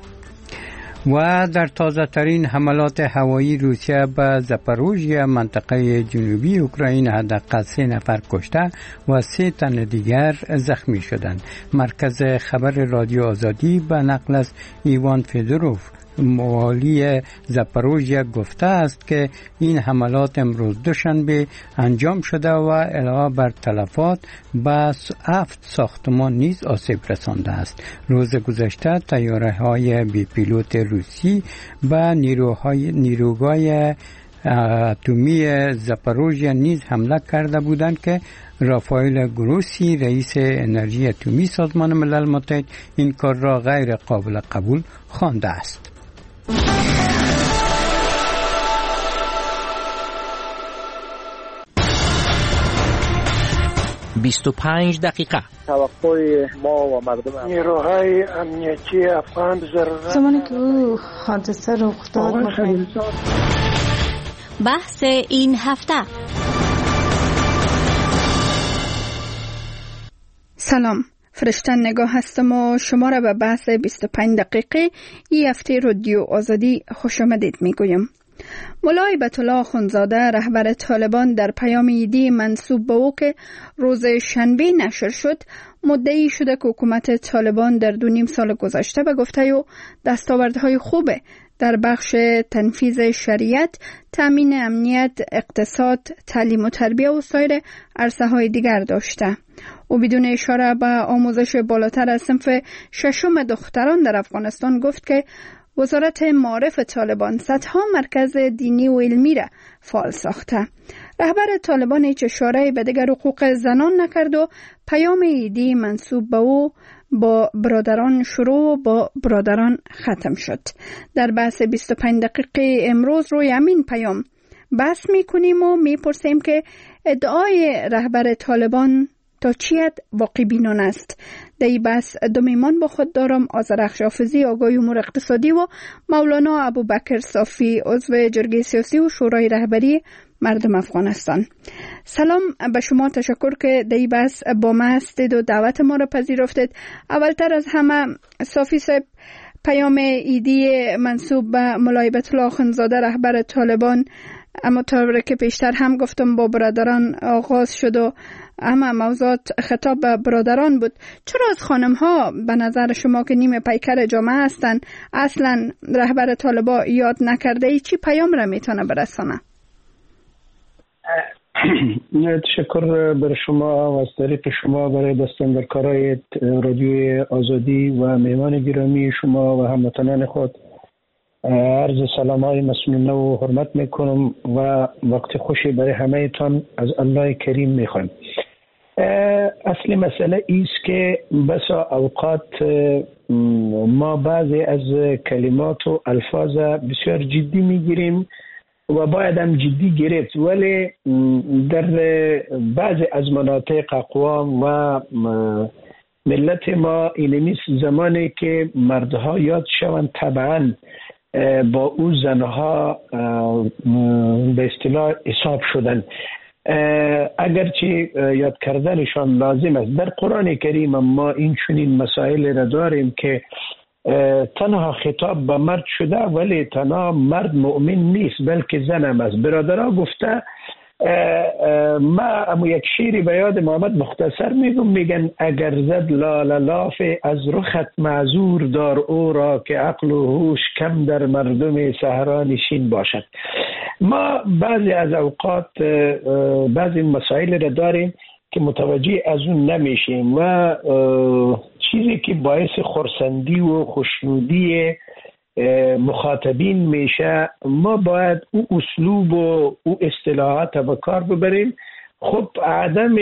و در تازه ترین حملات هوایی روسیه به زاپاروژیا منطقه جنوبی اوکراین حداقل سه نفر کشته و سه تن دیگر زخمی شدند. مرکز خبر رادیو آزادی به نقل از ایوان فدوروف والی زاپاروژیا گفته است که این حملات امروز دوشنبه انجام شده و علاوه بر تلفات به هفت ساختمان نیز آسیب رسانده است. روز گذشته طیاره‌های بی پیلوت روسی به نیروهای نیروگاه اتمی زاپاروژیا نیز حمله کرده بودند که رافائل گروسی رئیس انرژی اتمی سازمان ملل متحد این کار را غیر قابل قبول خوانده است. بیست و پنج دقیقه توقع ما و مردم نیروهای امنیتی افغان ضرورت زمانی که او حادثه رخ داد بحث این هفته. سلام، فرشته نگاه هستم و شما را به بحث بیست و پنج دقیقه این هفته رادیو آزادی خوش آمدید می گویم. ملا هیبت الله اخندزاده رهبر طالبان در پیام عیدی منسوب به او که روز شنبه نشر شد مدعی شده که حکومت طالبان در دو نیم سال گذشته به گفته او دستاوردهای خوب در بخش تنفیذ شریعت، تامین امنیت، اقتصاد، تعلیم و تربیه و سایر عرصه‌های دیگر داشته. او بدون اشاره به آموزش بالاتر از صنف ششم دختران در افغانستان گفت که وزارت معارف طالبان صدها مرکز دینی و علمی را فعال ساخته. رهبر طالبان هیچ اشاره‌ای به دیگر حقوق زنان نکرد و پیام عیدی منسوب به او با برادران شروع و با برادران ختم شد. در بحث بیست و پنج دقیقه امروز روی همین پیام بحث می‌کنیم و می‌پرسیم که ادعای رهبر طالبان تا چی حد واقع بینان است. در این بحث دو میمان با خود دارم: آذرخش حافظی، آگاه امور اقتصادی، و مولانا ابوبکر صافی، عضو جرگه سیاسی و شورای رهبری مردم افغانستان. سلام به شما، تشکر که در این بحث با ما هستید و دعوت ما را پذیرفتید. اولتر از همه صافی صاحب، پیام عیدی منسوب به مولای بیت الله اخندزاده رهبر طالبان، اما طوری که پیشتر هم گفتم با برادران آغاز شد و اما موضوعات خطاب به برادران بود. چرا از خانم ها به نظر شما که نیمه پیکر جامعه هستند اصلا رهبر طالبان یاد نکرده ای چی پیام را میتونه برسانه؟ تشکر بر شما و از طریق شما برای دستن در کارهای رادیوی آزادی و مهمان گرامی شما و هموطنان خود عرض سلام های مسنونه و حرمت میکنم و وقت خوشی برای همه تان از الله کریم میخوام. اصل مسئله ایست که بسا اوقات ما بعضی از کلمات و الفاظ بسیار جدی میگیریم و باید هم جدی گرفت، ولی در بعضی از مناطق اقوام و ملت ما اینمیست زمانی که مردها یاد شوند طبعا با او زنها به اصطلاح حساب شدن، اگرچه یاد کردنشان لازم است. در قرآن کریم ما این چنین مسائل را داریم که تنها خطاب به مرد شده ولی تنها مرد مؤمن نیست بلکه زن هم است. برادرها گفته، ما امو یک شیری به یاد محمد مختصر میگم، میگن اگر زد لال لاف از رخت معذور دار او را که عقل و هوش کم در مردم صحرا نشین باشد. ما بعضی از اوقات بعضی مسائل را داریم که متوجه از اون نمیشیم و چیزی که باعث خرسندی و خوشنودی مخاطبین میشه، ما باید او اسلوب و او اصطلاحات به کار ببریم. خب عدم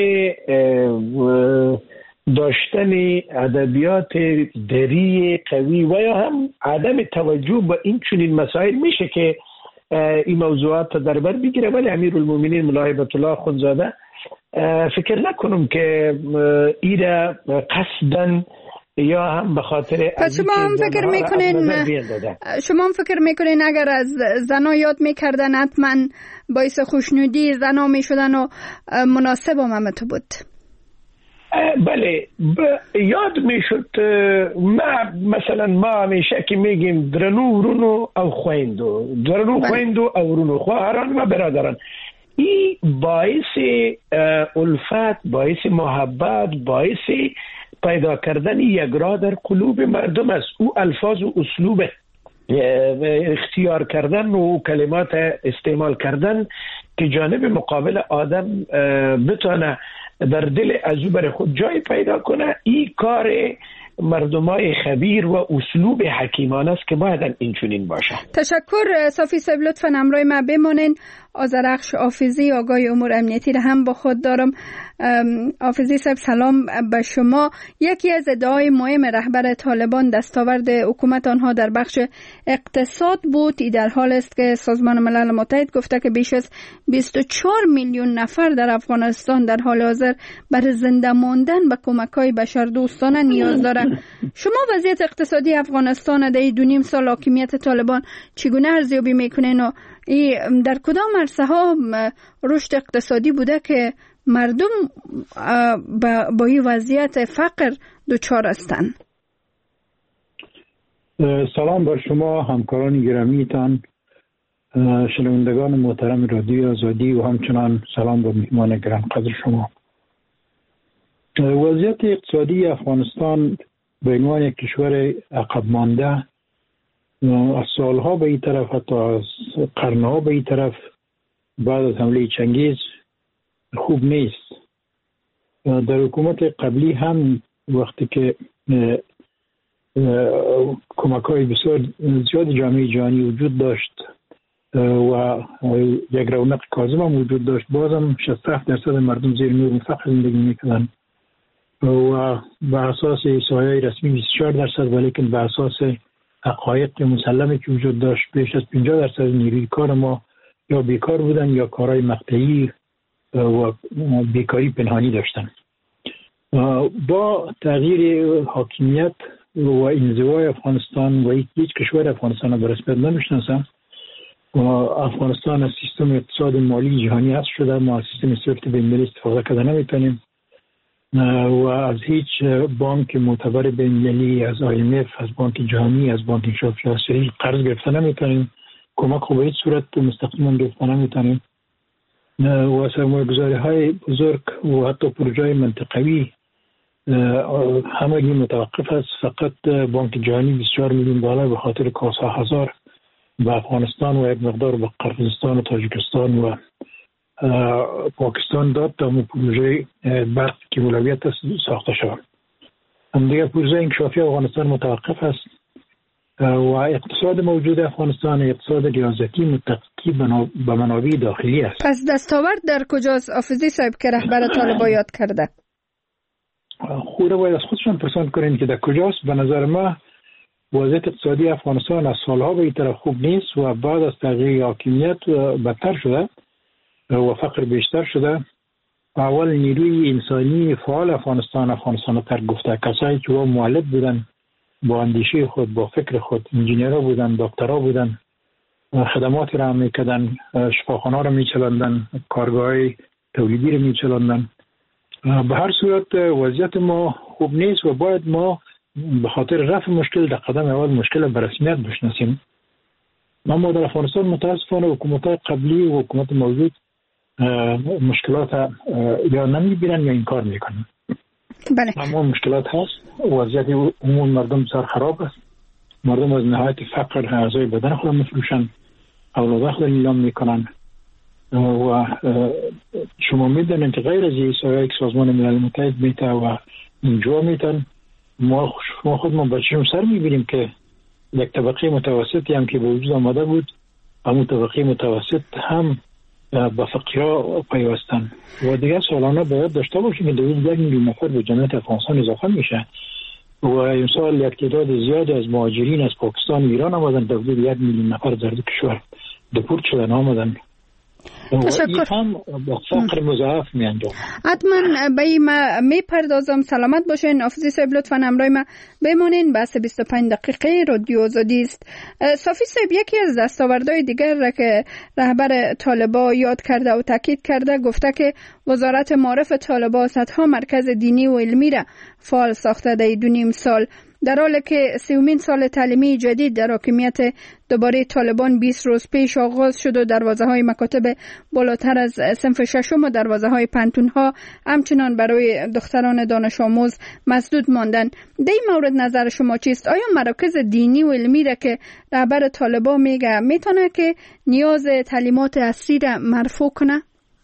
داشتن ادبیات دری قوی و یا هم عدم توجه به این چنین مسائل میشه که این موضوعات در بر بگیره، ولی امیرالمومنین مولای بیت الله اخندزاده فکر نکنم که ایره قصدن یا هم به خاطر پس شما هم فکر میکنین شما هم فکر میکنین اگر از زنا یاد میکردن حتما باعث خوشنودی زنا میشدن و مناسب هم تو بود؟ بله یاد میشد. ما مثلا ما همیشه که میگیم درنو رونو او خویندو، درنو خویندو او رونو، خواهران و برادران، این باعث الفت، باعث محبت، باعث پیدا کردن یک راه در قلوب مردم است. او الفاظ و اسلوب اختیار کردن و کلمات استعمال کردن که جانب مقابل آدم بتونه در دل از او برای خود جای پیدا کنه، این کار مردمای خبیر و اسلوب حکیمانه است که باید این چنین باشه. تشکر صافی صاحب، لطفاً همراه ما بمانین. آذرخش حافظی، آگاه امور امنیتی را هم با خود دارم. حافظی صاحب سلام به شما. یکی از ادعای مهم رهبر طالبان دستاورد حکومت آنها در بخش اقتصاد بود. این در حال است که سازمان ملل متحد گفته که بیش از بیست و چهار میلیون نفر در افغانستان در حال حاضر برای زنده ماندن به کمک‌های بشردوستانه نیاز دارند. شما وضعیت اقتصادی افغانستان در این دو نیم سال حاکمیت طالبان چگونه ارزیابی میکنین و در کدام عرصه ها رشد اقتصادی بوده که مردم با این وضعیت فقر دچار هستند؟ سلام بر شما همکاران گرامیتان، شنوندگان محترم رادیو آزادی و همچنان سلام به مهمان گرانقدر شما. وضعیت اقتصادی افغانستان به عنوان یک کشور عقب مانده از سالها به این طرف، حتی از قرنها به این طرف، بعد از حمله چنگیز خوب نیست. در حکومت قبلی هم وقتی که کمک های بسیار زیاد جامعه جهانی وجود داشت و یک رونق کاذب هم وجود داشت، بازم شصت و هفت درصد مردم زیر نور فقر زندگی میکردن و به اساس احصایه‌های رسمی بیست و چهار درصد، ولیکن به اساس حقایق مسلمی که وجود داشت بیش از پنجاه درصد نیروی کار ما یا بیکار بودن یا کارهای مقطعی و بیکاری پنهانی داشتن. با تغییر حاکمیت و انزوای افغانستان و هیچ کشور افغانستان را به رسمیت نمیشناسم، افغانستان از سیستم اقتصاد مالی جهانی حذف شده، ما از سیستم سویفت بین‌المللی استفاده کرده نمیتونیم و از هیچ بانک معتبر بین‌المللی، از آی ام اف، از بانک جهانی، از بانک انشافی آسیایی قرض گرفته نمیتونیم، کمک خوب هیچ صورت مستقیما گرفته نمیتونیم و سرمایه‌گذاری های بزرگ و حتی پروژه های منطقوی همگی متوقف است. فقط بانک جهانی بیست و چهار میلیون دلار به خاطر کاسا هزار به افغانستان و یک مقدار به قرقیزستان و تاجیکستان و پاکستان داد تا پروژه برق که اولویت ساخته شود. هم دیگر پروژه انکشافی افغانستان متوقف است و اقتصاد موجود افغانستان اقتصاد ریاضتی متکی به منابع داخلی است. پس دستاورد در کجاست آفزی صاحب که رهبر طالبان یاد کرده؟ خود باید از خودشان پرسان کنین که در کجاست. به نظر ما وضعیت اقتصادی افغانستان از سالها به این طرف خوب نیست و بعد از تغییر حاکمیت بدتر شده و فقر بیشتر شده. اول نیروی انسانی فعال افغانستان افغانستان رو ترک گفته، کسایی که مؤلف بودن، با اندیشه خود، با فکر خود، انجینیرها بودن، دکترها بودن، خدماتی را میکردن، شفاخانه را میچلاندن، کارگاه‌های تولیدی را میچلاندن. به هر صورت وضعیت ما خوب نیست و باید ما به خاطر رفع مشکل در قدم اول مشکل به رسمیت بشناسیم. ما در افغانستان متاسفانه حکومت‌های قبلی و حکومت موجود مشکلات یا نمیبینن یا انکار میکنن. بله. اما مشکلات هست. وضعیت عموم مردم بسیار خراب است. مردم از نهایت فقر اعضای بدن خود میفروشن، اولاد خود نیلام میکنن و شما میدونید که غیر از ایسایی که سازمان ملل متحد میته و اینجا میتن، ما خود ما بچه‌شون سر میبینیم که یک طبقه متوسطی هم که به وجود آمده بود، همون طبقه متوسط هم با فقیرها پیوستن و دیگه سالانه باید داشته باشیم که دوید یک میلیون نفر به جمعیت افغانستان اضافه میشه و این سال یک تعداد زیادی از مهاجرین از پاکستان و ایران آمدن، دوید یک میلیون نفر در دو کشور دپورت شدن آمدن. تشکر. هم با فقر مضاعف می انجام. حتما به این می پردازم. سلامت باشین آفزی صاحب، لطفا همراه ما بمانین. بحث بیست و پنج دقیقه رادیو آزادی است. صافی صاحب، یکی از دستاوردهای دیگر را که رهبر طالبان یاد کرده و تاکید کرده، گفته که وزارت معارف طالبان صدها مرکز دینی و علمی را فعال ساخته در دو نیم سال، در حالی که سیومین سال تعلیمی جدید در حاکمیت دوباره طالبان بیست روز پیش آغاز شد و دروازه های مکاتب بالاتر از صنف ششم و دروازه های پنتون ها همچنان برای دختران دانش آموز مسدود ماندن. در این مورد نظر شما چیست؟ آیا مراکز دینی و علمی را که رهبر طالبان میگه میتونه که نیاز تعلیمات عصری را مرفوع کنه؟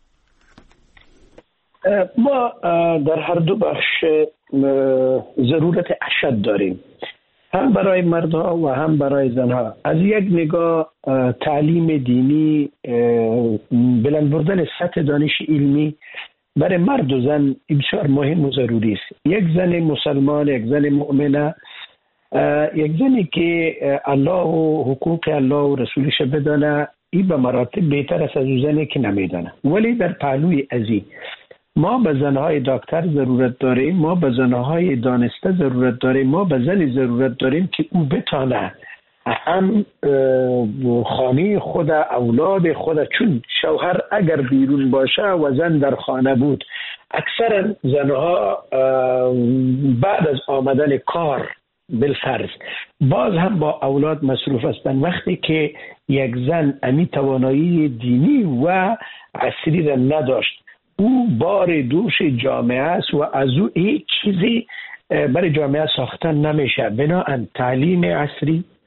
ما در هر دو بخش ضرورت اشد داریم، هم برای مردها و هم برای زنها. از یک نگاه تعلیم دینی، بلند بردن سطح دانش علمی برای مرد و زن بسیار مهم و ضروری است. یک زن مسلمان، یک زن مؤمنه، یک زنی که الله و حقوق الله و رسولش بدانه، این به مراتب بهتر است از زنی که نمیدانه. ولی در پهلوی ازی ما به زنهای دکتر ضرورت داریم، ما به زنهای دانسته ضرورت داریم، ما به زنی ضرورت داریم که او بتانه هم خانه خود، اولاد خود، چون شوهر اگر بیرون باشه و زن در خانه بود، اکثر زنها بعد از آمدن کار بالفرض باز هم با اولاد مصروف هستند. وقتی که یک زن امی توانایی دینی و عصری را نداشت، او بار دوش جامعه است و از او هیچ چیزی برای جامعه ساختن نمیشه. بنابراین تعلیم عصری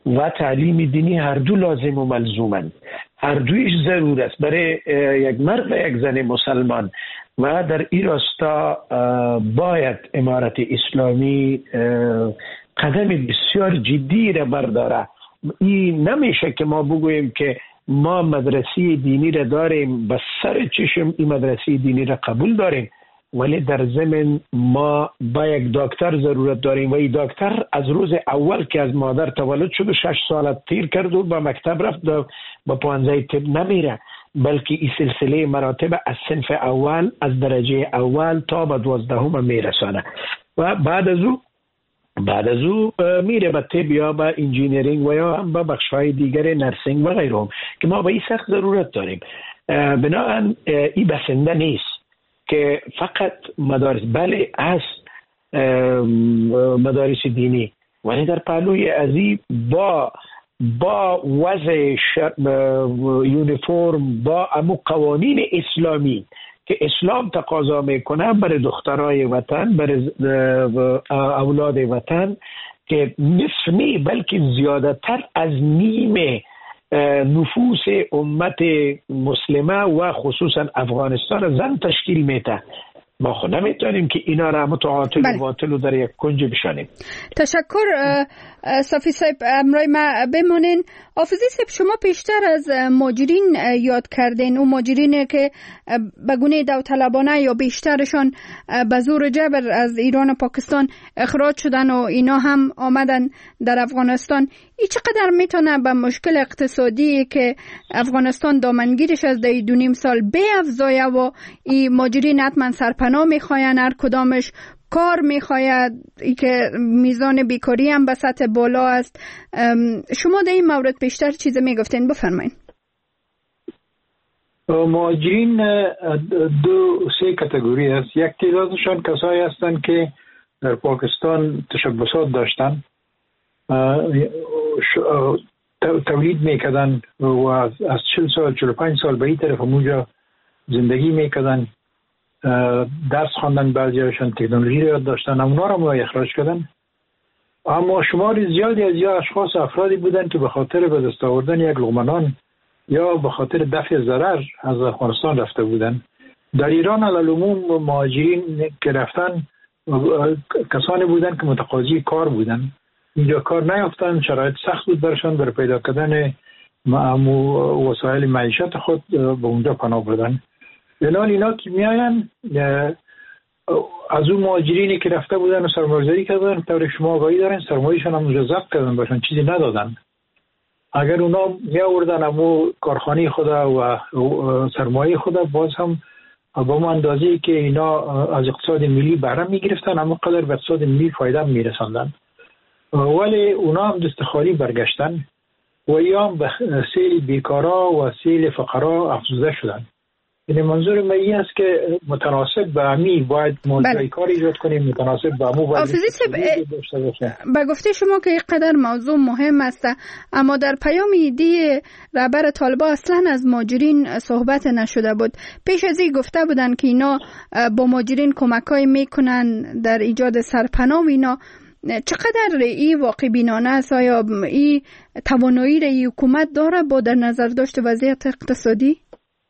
و تعلیم دینی هر دو لازم و ملزومند، هر دویش ضرور است برای یک مرد و یک زن مسلمان و در این راستا باید امارت اسلامی قدم بسیار جدی را برداره. این نمیشه که ما بگوییم که ما مدرسه دینی را داریم، بس سر چشم این مدرسه دینی را قبول داریم، ولی در ضمن ما با یک دکتر ضرورت داریم و این دکتر از روز اول که از مادر تولد شد و شش سال تیر کرد و به مکتب رفت با پانزده طب نمیره، بلکه این سلسله مراتب از صنف اول از درجه اول تا به دوازدهم میرسانه و بعد از او بعد از او میره به طب یا به انجینیرینگ و یا هم به بخش‌های دیگر نرسینگ و غیره که ما به این سخت ضرورت داریم. بنابراین این بسنده نیست که فقط مدارس، بله از مدارس دینی، ولی در پهلوی ازی با با وضع یونیفرم با امو قوانین اسلامی که اسلام تقاضا میکنه برای دخترای وطن، برای اولاد وطن که نصف نی بلکه زیادتر از نیم نفوس امت مسلمه و خصوصا افغانستان زن تشکیل میده. ما خود نمیتونیم که اینا را متعاطل و باطل و در یک کنج بشانیم. تشکر صافی صاحب، امرای ما بمانین. حافظی صاحب، شما پیشتر از ماجرین یاد کردین، اون ماجرین که به گونه داوطلبانه یا بیشترشان به زور جبر از ایران و پاکستان اخراج شدن و اینا هم آمدن در افغانستان. این چقدر میتونه به مشکل اقتصادی که افغانستان دامنگیرش از ده دو نیم سال بیفزایه و این ماجرین حتما سرپناه میخواین، هر کدامش کار میخواید، ای که میزان بیکاری هم به سطح بالا است. شما در این مورد بیشتر چیز میگفتین، بفرمایید. مهاجرین دو سه کاتگوری است. یک تعدادشان کسایی هستند که در پاکستان تشبسات داشتن، تولید میکردن و از چهل سال چهل و پنج سال به این طرف اونجا زندگی میکردن، درس خواندن، بعضیاشون تکنولوژی رو داشتن، اونا رو ما اخراج کردن. اما شمار زیادی از یا اشخاص افرادی بودن که به خاطر به دست آوردن یک لقمه نان یا به خاطر دفع ضرر از افغانستان رفته بودن. در ایران علالعموم مهاجرین که رفتن کسانی بودن که متقاضی کار بودن، اینجا کار نیافتن، شرایط سخت بود برشان برای پیدا کردن وسایل معیشت خود، به اونجا پناه بردن. بنابراین اینا که میاین از اون مهاجرینی که رفته بودن و سرمایه‌گذاری کردن، طور شما آگاهی دارن سرمایه‌شان هم اونجا ضبط کردن، باشن چیزی ندادن. اگر اونا می آوردن امو کارخانه خود و سرمایه خود، باز هم با اون اندازه‌ای که اینا از اقتصاد ملی بهره میگرفتن، اما قدر به اقتصاد ملی فایده میرساندن. ولی اونا هم دست خالی برگشتن و ایام به سیل بیکارا و سیل فقرا افزوده شدن. یعنی منظور من این است که متناسب به امی باید موضوعی کار ایجاد کنیم، متناسب به امو باید داشته باشیم. با گفته شما که اینقدر موضوع مهم است، اما در پیام ایدی رهبر طالبان اصلا از مهاجرین صحبت نشده بود. پیش از این گفته بودن که اینا با مهاجرین کمکای میکنن در ایجاد سرپناه و اینا. چقدر این واقع بینانه است؟ آیا این توانایی را این حکومت داره با در نظر داشت وضعیت اقتصادی؟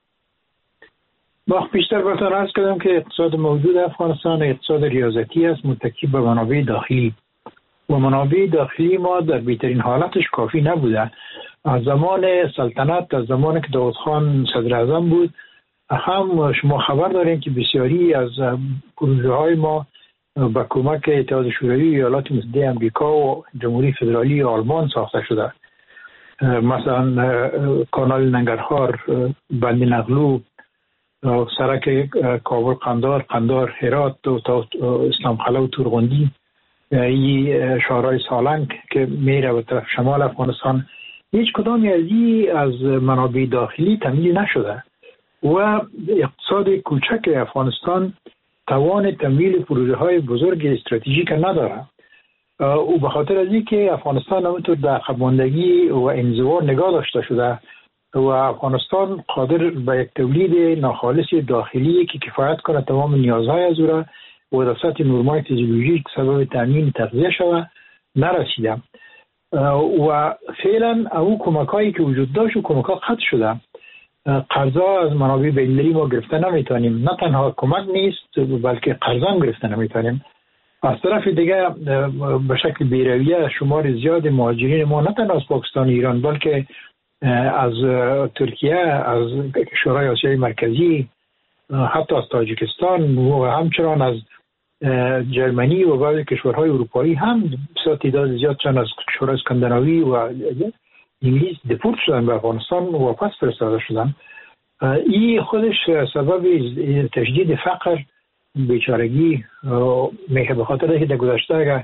با بیشتر براتون عرض کردم که اقتصاد موجود افغانستان اقتصاد ریاضتی است، متکی به منابع داخلی و منابع داخلی ما در بهترین حالتش کافی نبوده. از زمان سلطنت، از زمان که داود خان صدر اعظم بود، هم شما خبر دارین که بسیاری از پروژه های ما با کمک اتحاد شوروی، ایالات متحده آمریکا و جمهوری فدرالی آلمان ساخته شده. مثلا کانال ننگرهار، بند نقلو، سرک کابل قندار، قندار هرات و تا اسلام قلعه و تورغندی، این شهرهای سالنگ که میره به طرف شمال افغانستان، هیچ کدامی از این از منابع داخلی تمویل نشده و اقتصاد کوچک افغانستان توان تمویل پروژه های بزرگ استراتژیک نداره. او به خاطر از اینکه افغانستان همونطور در عقب ماندگی و انزوا نگاه داشته شده و افغانستان قادر به یک تولید ناخالص داخلی که کفایت کنه تمام نیازهای از او را و در سطح نرمای فیزیولوژیک سبب تامین تغذیه شود نرسیده. و فعلا او کمک هایی که وجود داشت و کمک ها قطع شده. قرضا از منابع بین‌المللی ما گرفته نمیتونیم، نه تنها کمک نیست بلکه قرضا هم گرفته نمیتونیم. از طرف دیگه به شکل بیرویه شمار زیاد مهاجرین ما نه تنها از پاکستان ایران بلکه از ترکیه، از کشورهای آسیای مرکزی، حتی از تاجیکستان و همچنان از جرمنی و بعضی کشورهای اروپایی هم بسیار تعداد زیاد چند از کشورهای اسکاندیناوی و انگلیس دپورت شدن به افغانستان و واپس فرستاده شدن. این خودش سبب تشدید فقر، بیچارگی میشه، به خاطر که در گذشته اگر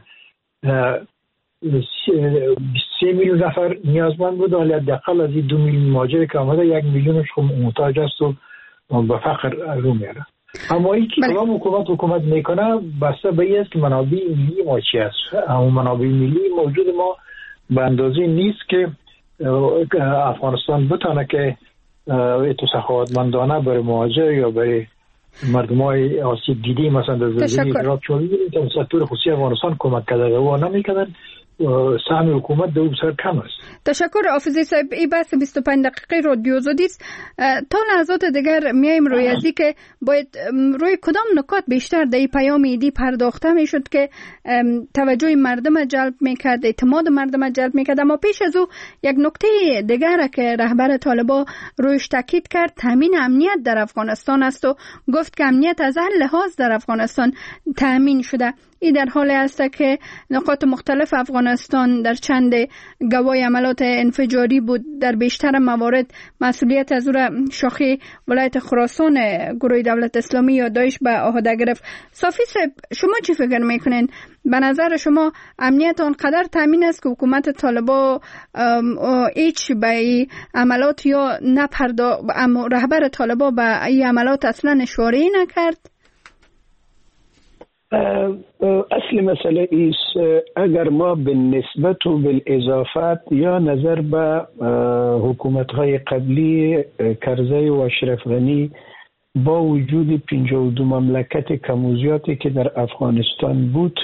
بیست و سه میلیون نفر نیازمند بود ولی حداقل از این دو میلیون مهاجر که آمده یک میلیونش خب محتاج است و به فقر رو میاره. اما این که کدام حکومت حکومت میکنه بسته به این است که منابع ملی ما چی است. اما منابع ملی موجود ما به اندازه نیست که افغانستان بتونه که تو سخاوتمندانه برای مهاجر یا برای مردم های آسیب دیده مثلا در زلزله عراق چون می‌بینید که سکتور خصوصی افغانستان کمک کرده و نمی‌کردن، سهم حکومت دو بسیار کم است. تشکر حافظی صاحب. این بحث بیست و پنج دقیقه رادیو آزادی است. تا لحظات دیگر میایم روی ازی که باید روی کدام نکات بیشتر در این پیام ایدی پرداخته میشد که توجه مردم جلب میکرد، اعتماد مردم جلب میکرد. اما پیش از او یک نکته دیگر که رهبر طالبان رویش تاکید کرد تامین امنیت در افغانستان است و گفت که امنیت از هر لحاظ در افغانستان تامین شده. این در حالی است که نقاط مختلف افغانستان در چند گواه عملات انفجاری بود. در بیشتر موارد مسئولیت از او را شاخه ولایت خراسان گروه دولت اسلامی یا داعش به عهده گرفت. صافی صاحب، شما چی فکر میکنین؟ به نظر شما امنیت آنقدر تامین است که حکومت طالبان هیچ به عملات یا نپردا رهبر طالبان به این عملات اصلا اشاره نکرد؟ اصل مسئله ایست اگر ما به نسبت و بالاضافت یا نظر به حکومت‌های قبلی کرزی و اشرف غنی با وجود پنجاه و دو مملکت کم و زیادی که در افغانستان بود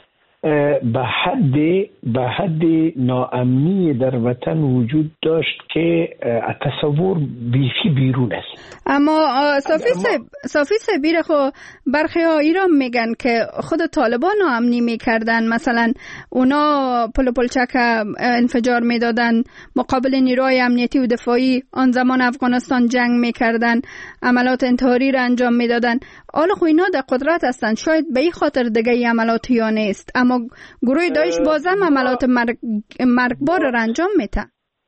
به حد به حد ناامنی در وطن وجود داشت که تصور بیفی بیرون است. اما صافی صاحب صافی صاحب بیره خو برخی ها ایران میگن که خود طالبان ناامنی میکردن، مثلا اونا پل پلچک انفجار میدادن مقابل نیروهای امنیتی و دفاعی آن زمان افغانستان جنگ میکردن، عملات انتحاری را انجام میدادن. حالا خو اینا در قدرت هستند، شاید به این خاطر دیگه ای عملات یا نیست، اما گروه داعش بازم عملات مرگ مرگبار را انجام میده.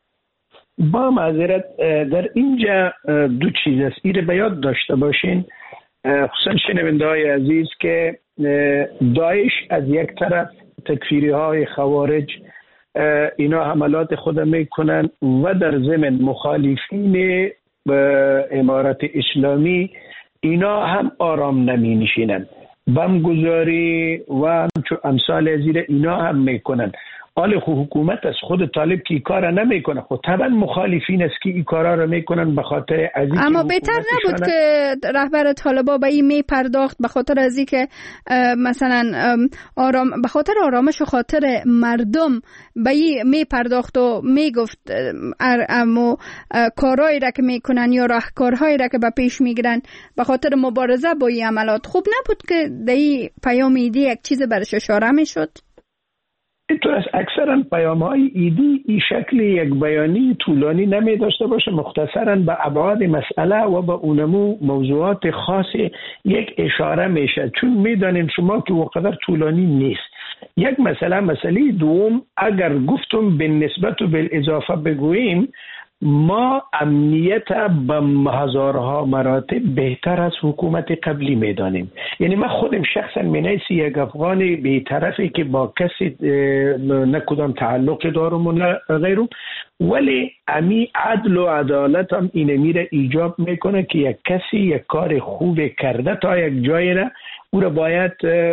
با معذرت در اینجا دو چیز است این به یاد داشته باشین، خصوصا شنونده های عزیز، که داعش از یک طرف تکفیری های خوارج اینا حملات خود میکنن و در ضمن مخالفین امارت اسلامی اینا هم آرام نمی نشینن، بمگذاری و همچون امثال ازیر اینا هم میکنن. حال خود حکومت از خود طالب که ای کار نمیکنه، خود طبعا مخالفین است که ای کارا رو میکنن به خاطر از این. اما بهتر نبود که رهبر طالبا به این می پرداخت به خاطر از این که مثلا آرام به خاطر آرامش و خاطر مردم به این می پرداخت و میگفت اما کارهایی را که میکنن یا راهکارهایی را که به پیش میگیرن به خاطر مبارزه با این عملات، خوب نبود که در این پیام ایدی یک چیز برش اشاره میشد؟ اینطور است اکثرا پیام های ایدی این شکل یک بیانی طولانی نمی داشته باشه، مختصرا به ابعاد مسئله و به اونمو موضوعات خاص یک اشاره میشه، چون میدانیم شما که وقدر طولانی نیست. یک مسئله مسئله دوم اگر گفتم به نسبت و بالاضافه بگوییم، ما امنیت به هزارها مراتب بهتر از حکومت قبلی میدانیم. یعنی من خودم شخصا منیسی یک افغان بی‌طرفی که با کسی نه کدام تعلق دارم و نه غیرم، ولی امی عدل و عدالت هم این میره ایجاب میکنه که یک کسی یک کار خوب کرده تا یک جایی را او را باید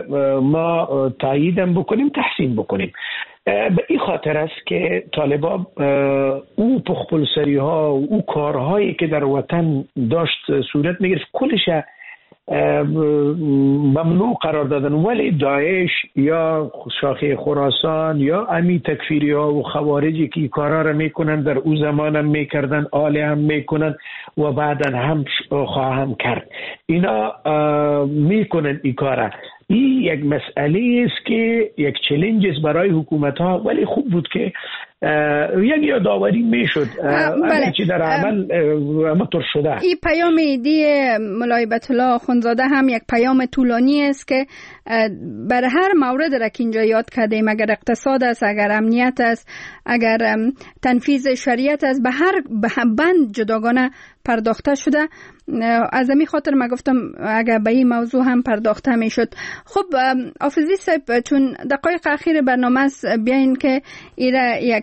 ما تاییدم بکنیم، تحسین بکنیم. به این خاطر است که طالبان او پخپلسری ها او کارهایی که در وطن داشت صورت میگرفت کلش ممنوع قرار دادن، ولی داعش یا شاخه خراسان یا امی تکفیری ها و خوارجی که این کارا را میکنن در او زمان هم میکردن، آله هم میکنن و بعدا هم خواهم کرد. اینا میکنن این کارا. این یک مسئله است که یک چالش است برای حکومت ها، ولی خوب بود که یک یادآوری میشد بله. چی در عمل مطور شده. این پیام دی مولای بیت الله اخوندزاده هم یک پیام طولانی است که بر هر مورد را که اینجا یاد کردیم، اگر اقتصاد است، اگر امنیت است، اگر تنفیذ شریعت است، به هر بند جداگانه پرداخته شده. از همین خاطر ما گفتم اگر به این موضوع هم پرداخته میشد. خب حافظی صاحب، چون دقایق اخیر برنامه است، بیاین که ایره یک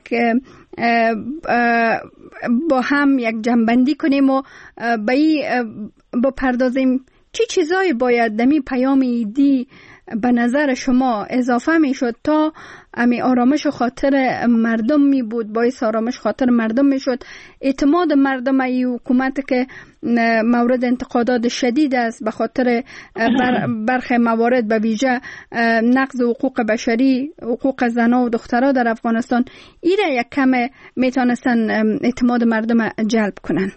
با هم یک جنبندی کنیم و به این بپردازیم چی چیزایی باید دمی پیام ایدی به نظر شما اضافه می شد تا امی آرامش خاطر مردم می بود، باعث آرامش خاطر مردم می شد، اعتماد مردم ای حکومت که مورد انتقادات شدید است به خاطر بر برخی موارد، به ویژه نقض حقوق بشری، حقوق زنان و دخترها در افغانستان، ایره یک کم میتونستن اعتماد مردم جلب کنن.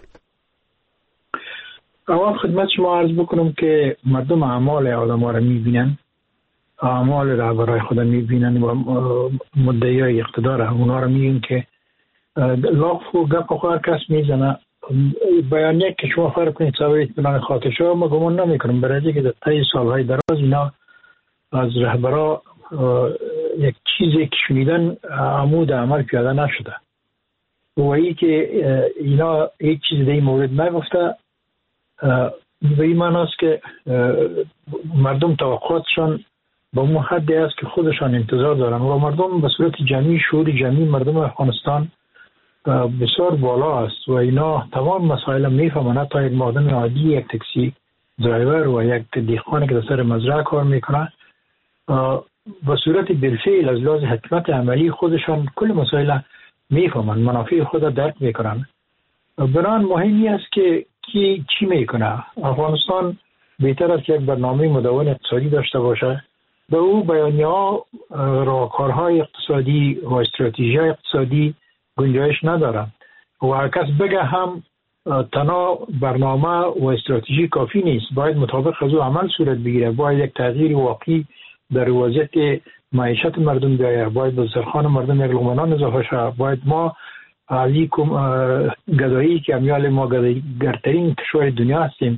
اول خدمت شما عرض بکنم که مردم اعمال آدم ها را میبینن، اعمال را برای خود میبینن و مدعیای اقتدار اونا را میبینن که لاف و گپ و هر کس میزنه. بیانیه که شما فرق کنید سوای اطمینان خاطر شما، ما گمان نمی کنم برای که در طی سالهای دراز اینا از رهبرا یک چیزی که شنیدن عمود عمل پیاده نشده و ای که اینا یک چیز در این مورد نگفته. به این معنی است که مردم توقعاتشان با اون حدی است که خودشان انتظار دارن و مردم به صورت جمعی، شعور جمعی مردم افغانستان بسیار بالا است و اینا تمام مسائل میفهمن. تا یک مردم عادی، یک تاکسی درایور و یک دیخوانی که در سر مزرعه کار میکنه به صورت بالفعل از لحاظ حکمت عملی خودشان کل مسائل میفهمن، منافع خود درک میکنن. بران مهمی است که کی چی میکنه. افغانستان بهتر است که یک برنامه مدون اقتصادی داشته باشه، به او بیانیه ها راهکارهای اقتصادی و استراتژی اقتصادی گنجایش نداره و هر کس بگه هم تنها برنامه و استراتژی کافی نیست، باید مطابق از او عمل صورت بگیره. باید یک تغییر واقعی در وضعیت معیشت مردم بیاید، باید به سرخان مردم یک لقمه نان اضافه شود. باید ما علی گدایی که امیال ما گرترین کشور دنیا هستیم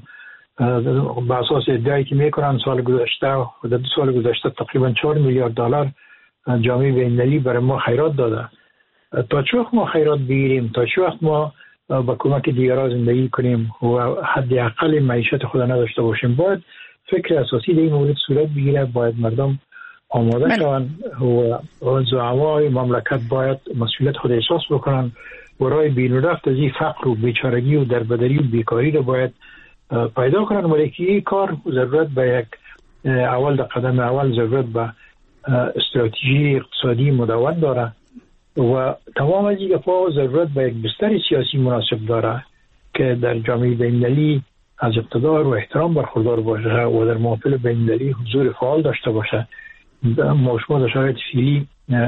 به اساس ادعایی که میکنن سال گذشته و در دو سال گذشته تقریبا چهار میلیارد دلار جامعه بین‌المللی برای ما خیرات داده. تا چه وقت ما خیرات بگیریم؟ تا چه وقت ما با کمک دیگران زندگی کنیم و حداقل معیشت خود نداشته باشیم؟ باید فکر اساسی در این مورد صورت بگیره. باید مردم آماده شوند و زعمای مملکت باید مسئولیت خود احساس بکنن و راه بین رفت از این فقر و بیچارگی و دربدری و بیکاری رو باید پیدا کنن. ولی که این کار ضرورت به یک اول در قدم اول ضرورت به استراتژی اقتصادی مدون داره و تمام از این گپا ضرورت به یک بستر سیاسی مناسب داره که در جامعه بین‌المللی از اقتدار و احترام برخوردار باشه و در محافل بین‌المللی حضور فعال داشته باشه. ما شما در شرایط فعلی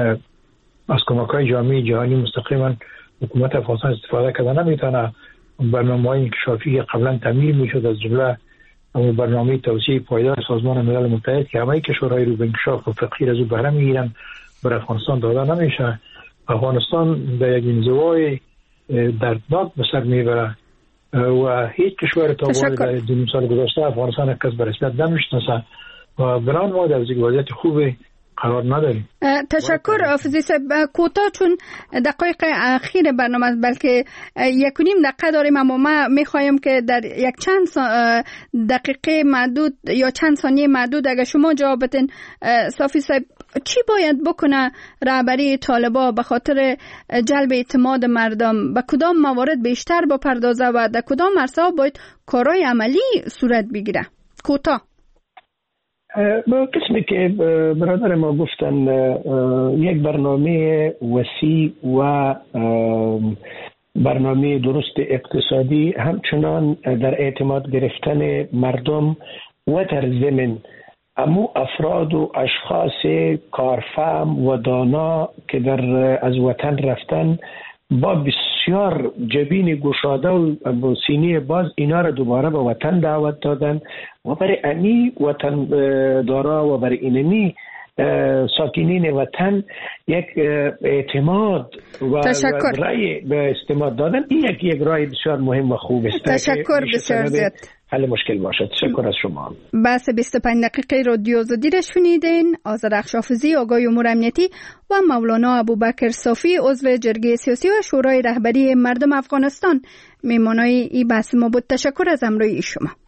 از کمک‌های جامعه جهانی مستقیما حکومت افغانستان استفاده کرده نمیتونه. برنامه‌های انکشافی که قبلا تمویل میشد از جمله برنامه توسعه پایدار سازمان ملل متحد که همه کشورهای رو به انکشاف و فقیر از او بهره میگیرن بر افغانستان داده نمیشه. افغانستان در یک انزوای دردناک به سر میبره و هیچ کشور تا در دو سال گذشته افغانستان کس به رسمیت نمیشناسه و بران ما در یک وضعیت خوبی قرار نداریم. تشکر حافظی صاحب. کوتاه چون دقایق اخیر برنامه است، بلکه یک و نیم دقیقه داریم، اما ما میخوایم که در یک چند دقیقه معدود یا چند ثانیه معدود اگر شما جواب بدین. صافی صاحب، چی باید بکنه رهبری طالبان به خاطر جلب اعتماد مردم؟ به کدام موارد بیشتر بپردازه و در کدام عرصه باید کارهای عملی صورت بگیره؟ کوتاه. با قسمی که برادر ما گفتن یک برنامه وسیع و برنامه درست اقتصادی، همچنان در اعتماد گرفتن مردم و در ضمن امو افراد و اشخاص کارفهم و دانا که در از وطن رفتن با بسیار جبین گشاده و سینه باز اینا را دوباره به وطن دعوت دادن و برای امی وطن دارا و برای اینمی ساکنین وطن یک اعتماد و رای به استماد دادن. این یک یک رای بسیار مهم و خوب است. تشکر بسیار زیاد. حل مشکل باشد. تشکر از شما. بحث بیست و پنج دقیقه رادیو آزادی را شنیدین. آذر اخشافزی، آقای امور امنیتی و مولانا ابوبکر صافی، عضو جرگه سیاسی و شورای رهبری مردم افغانستان، میمانای این بحث ما بود. تشکر از همراهی شما.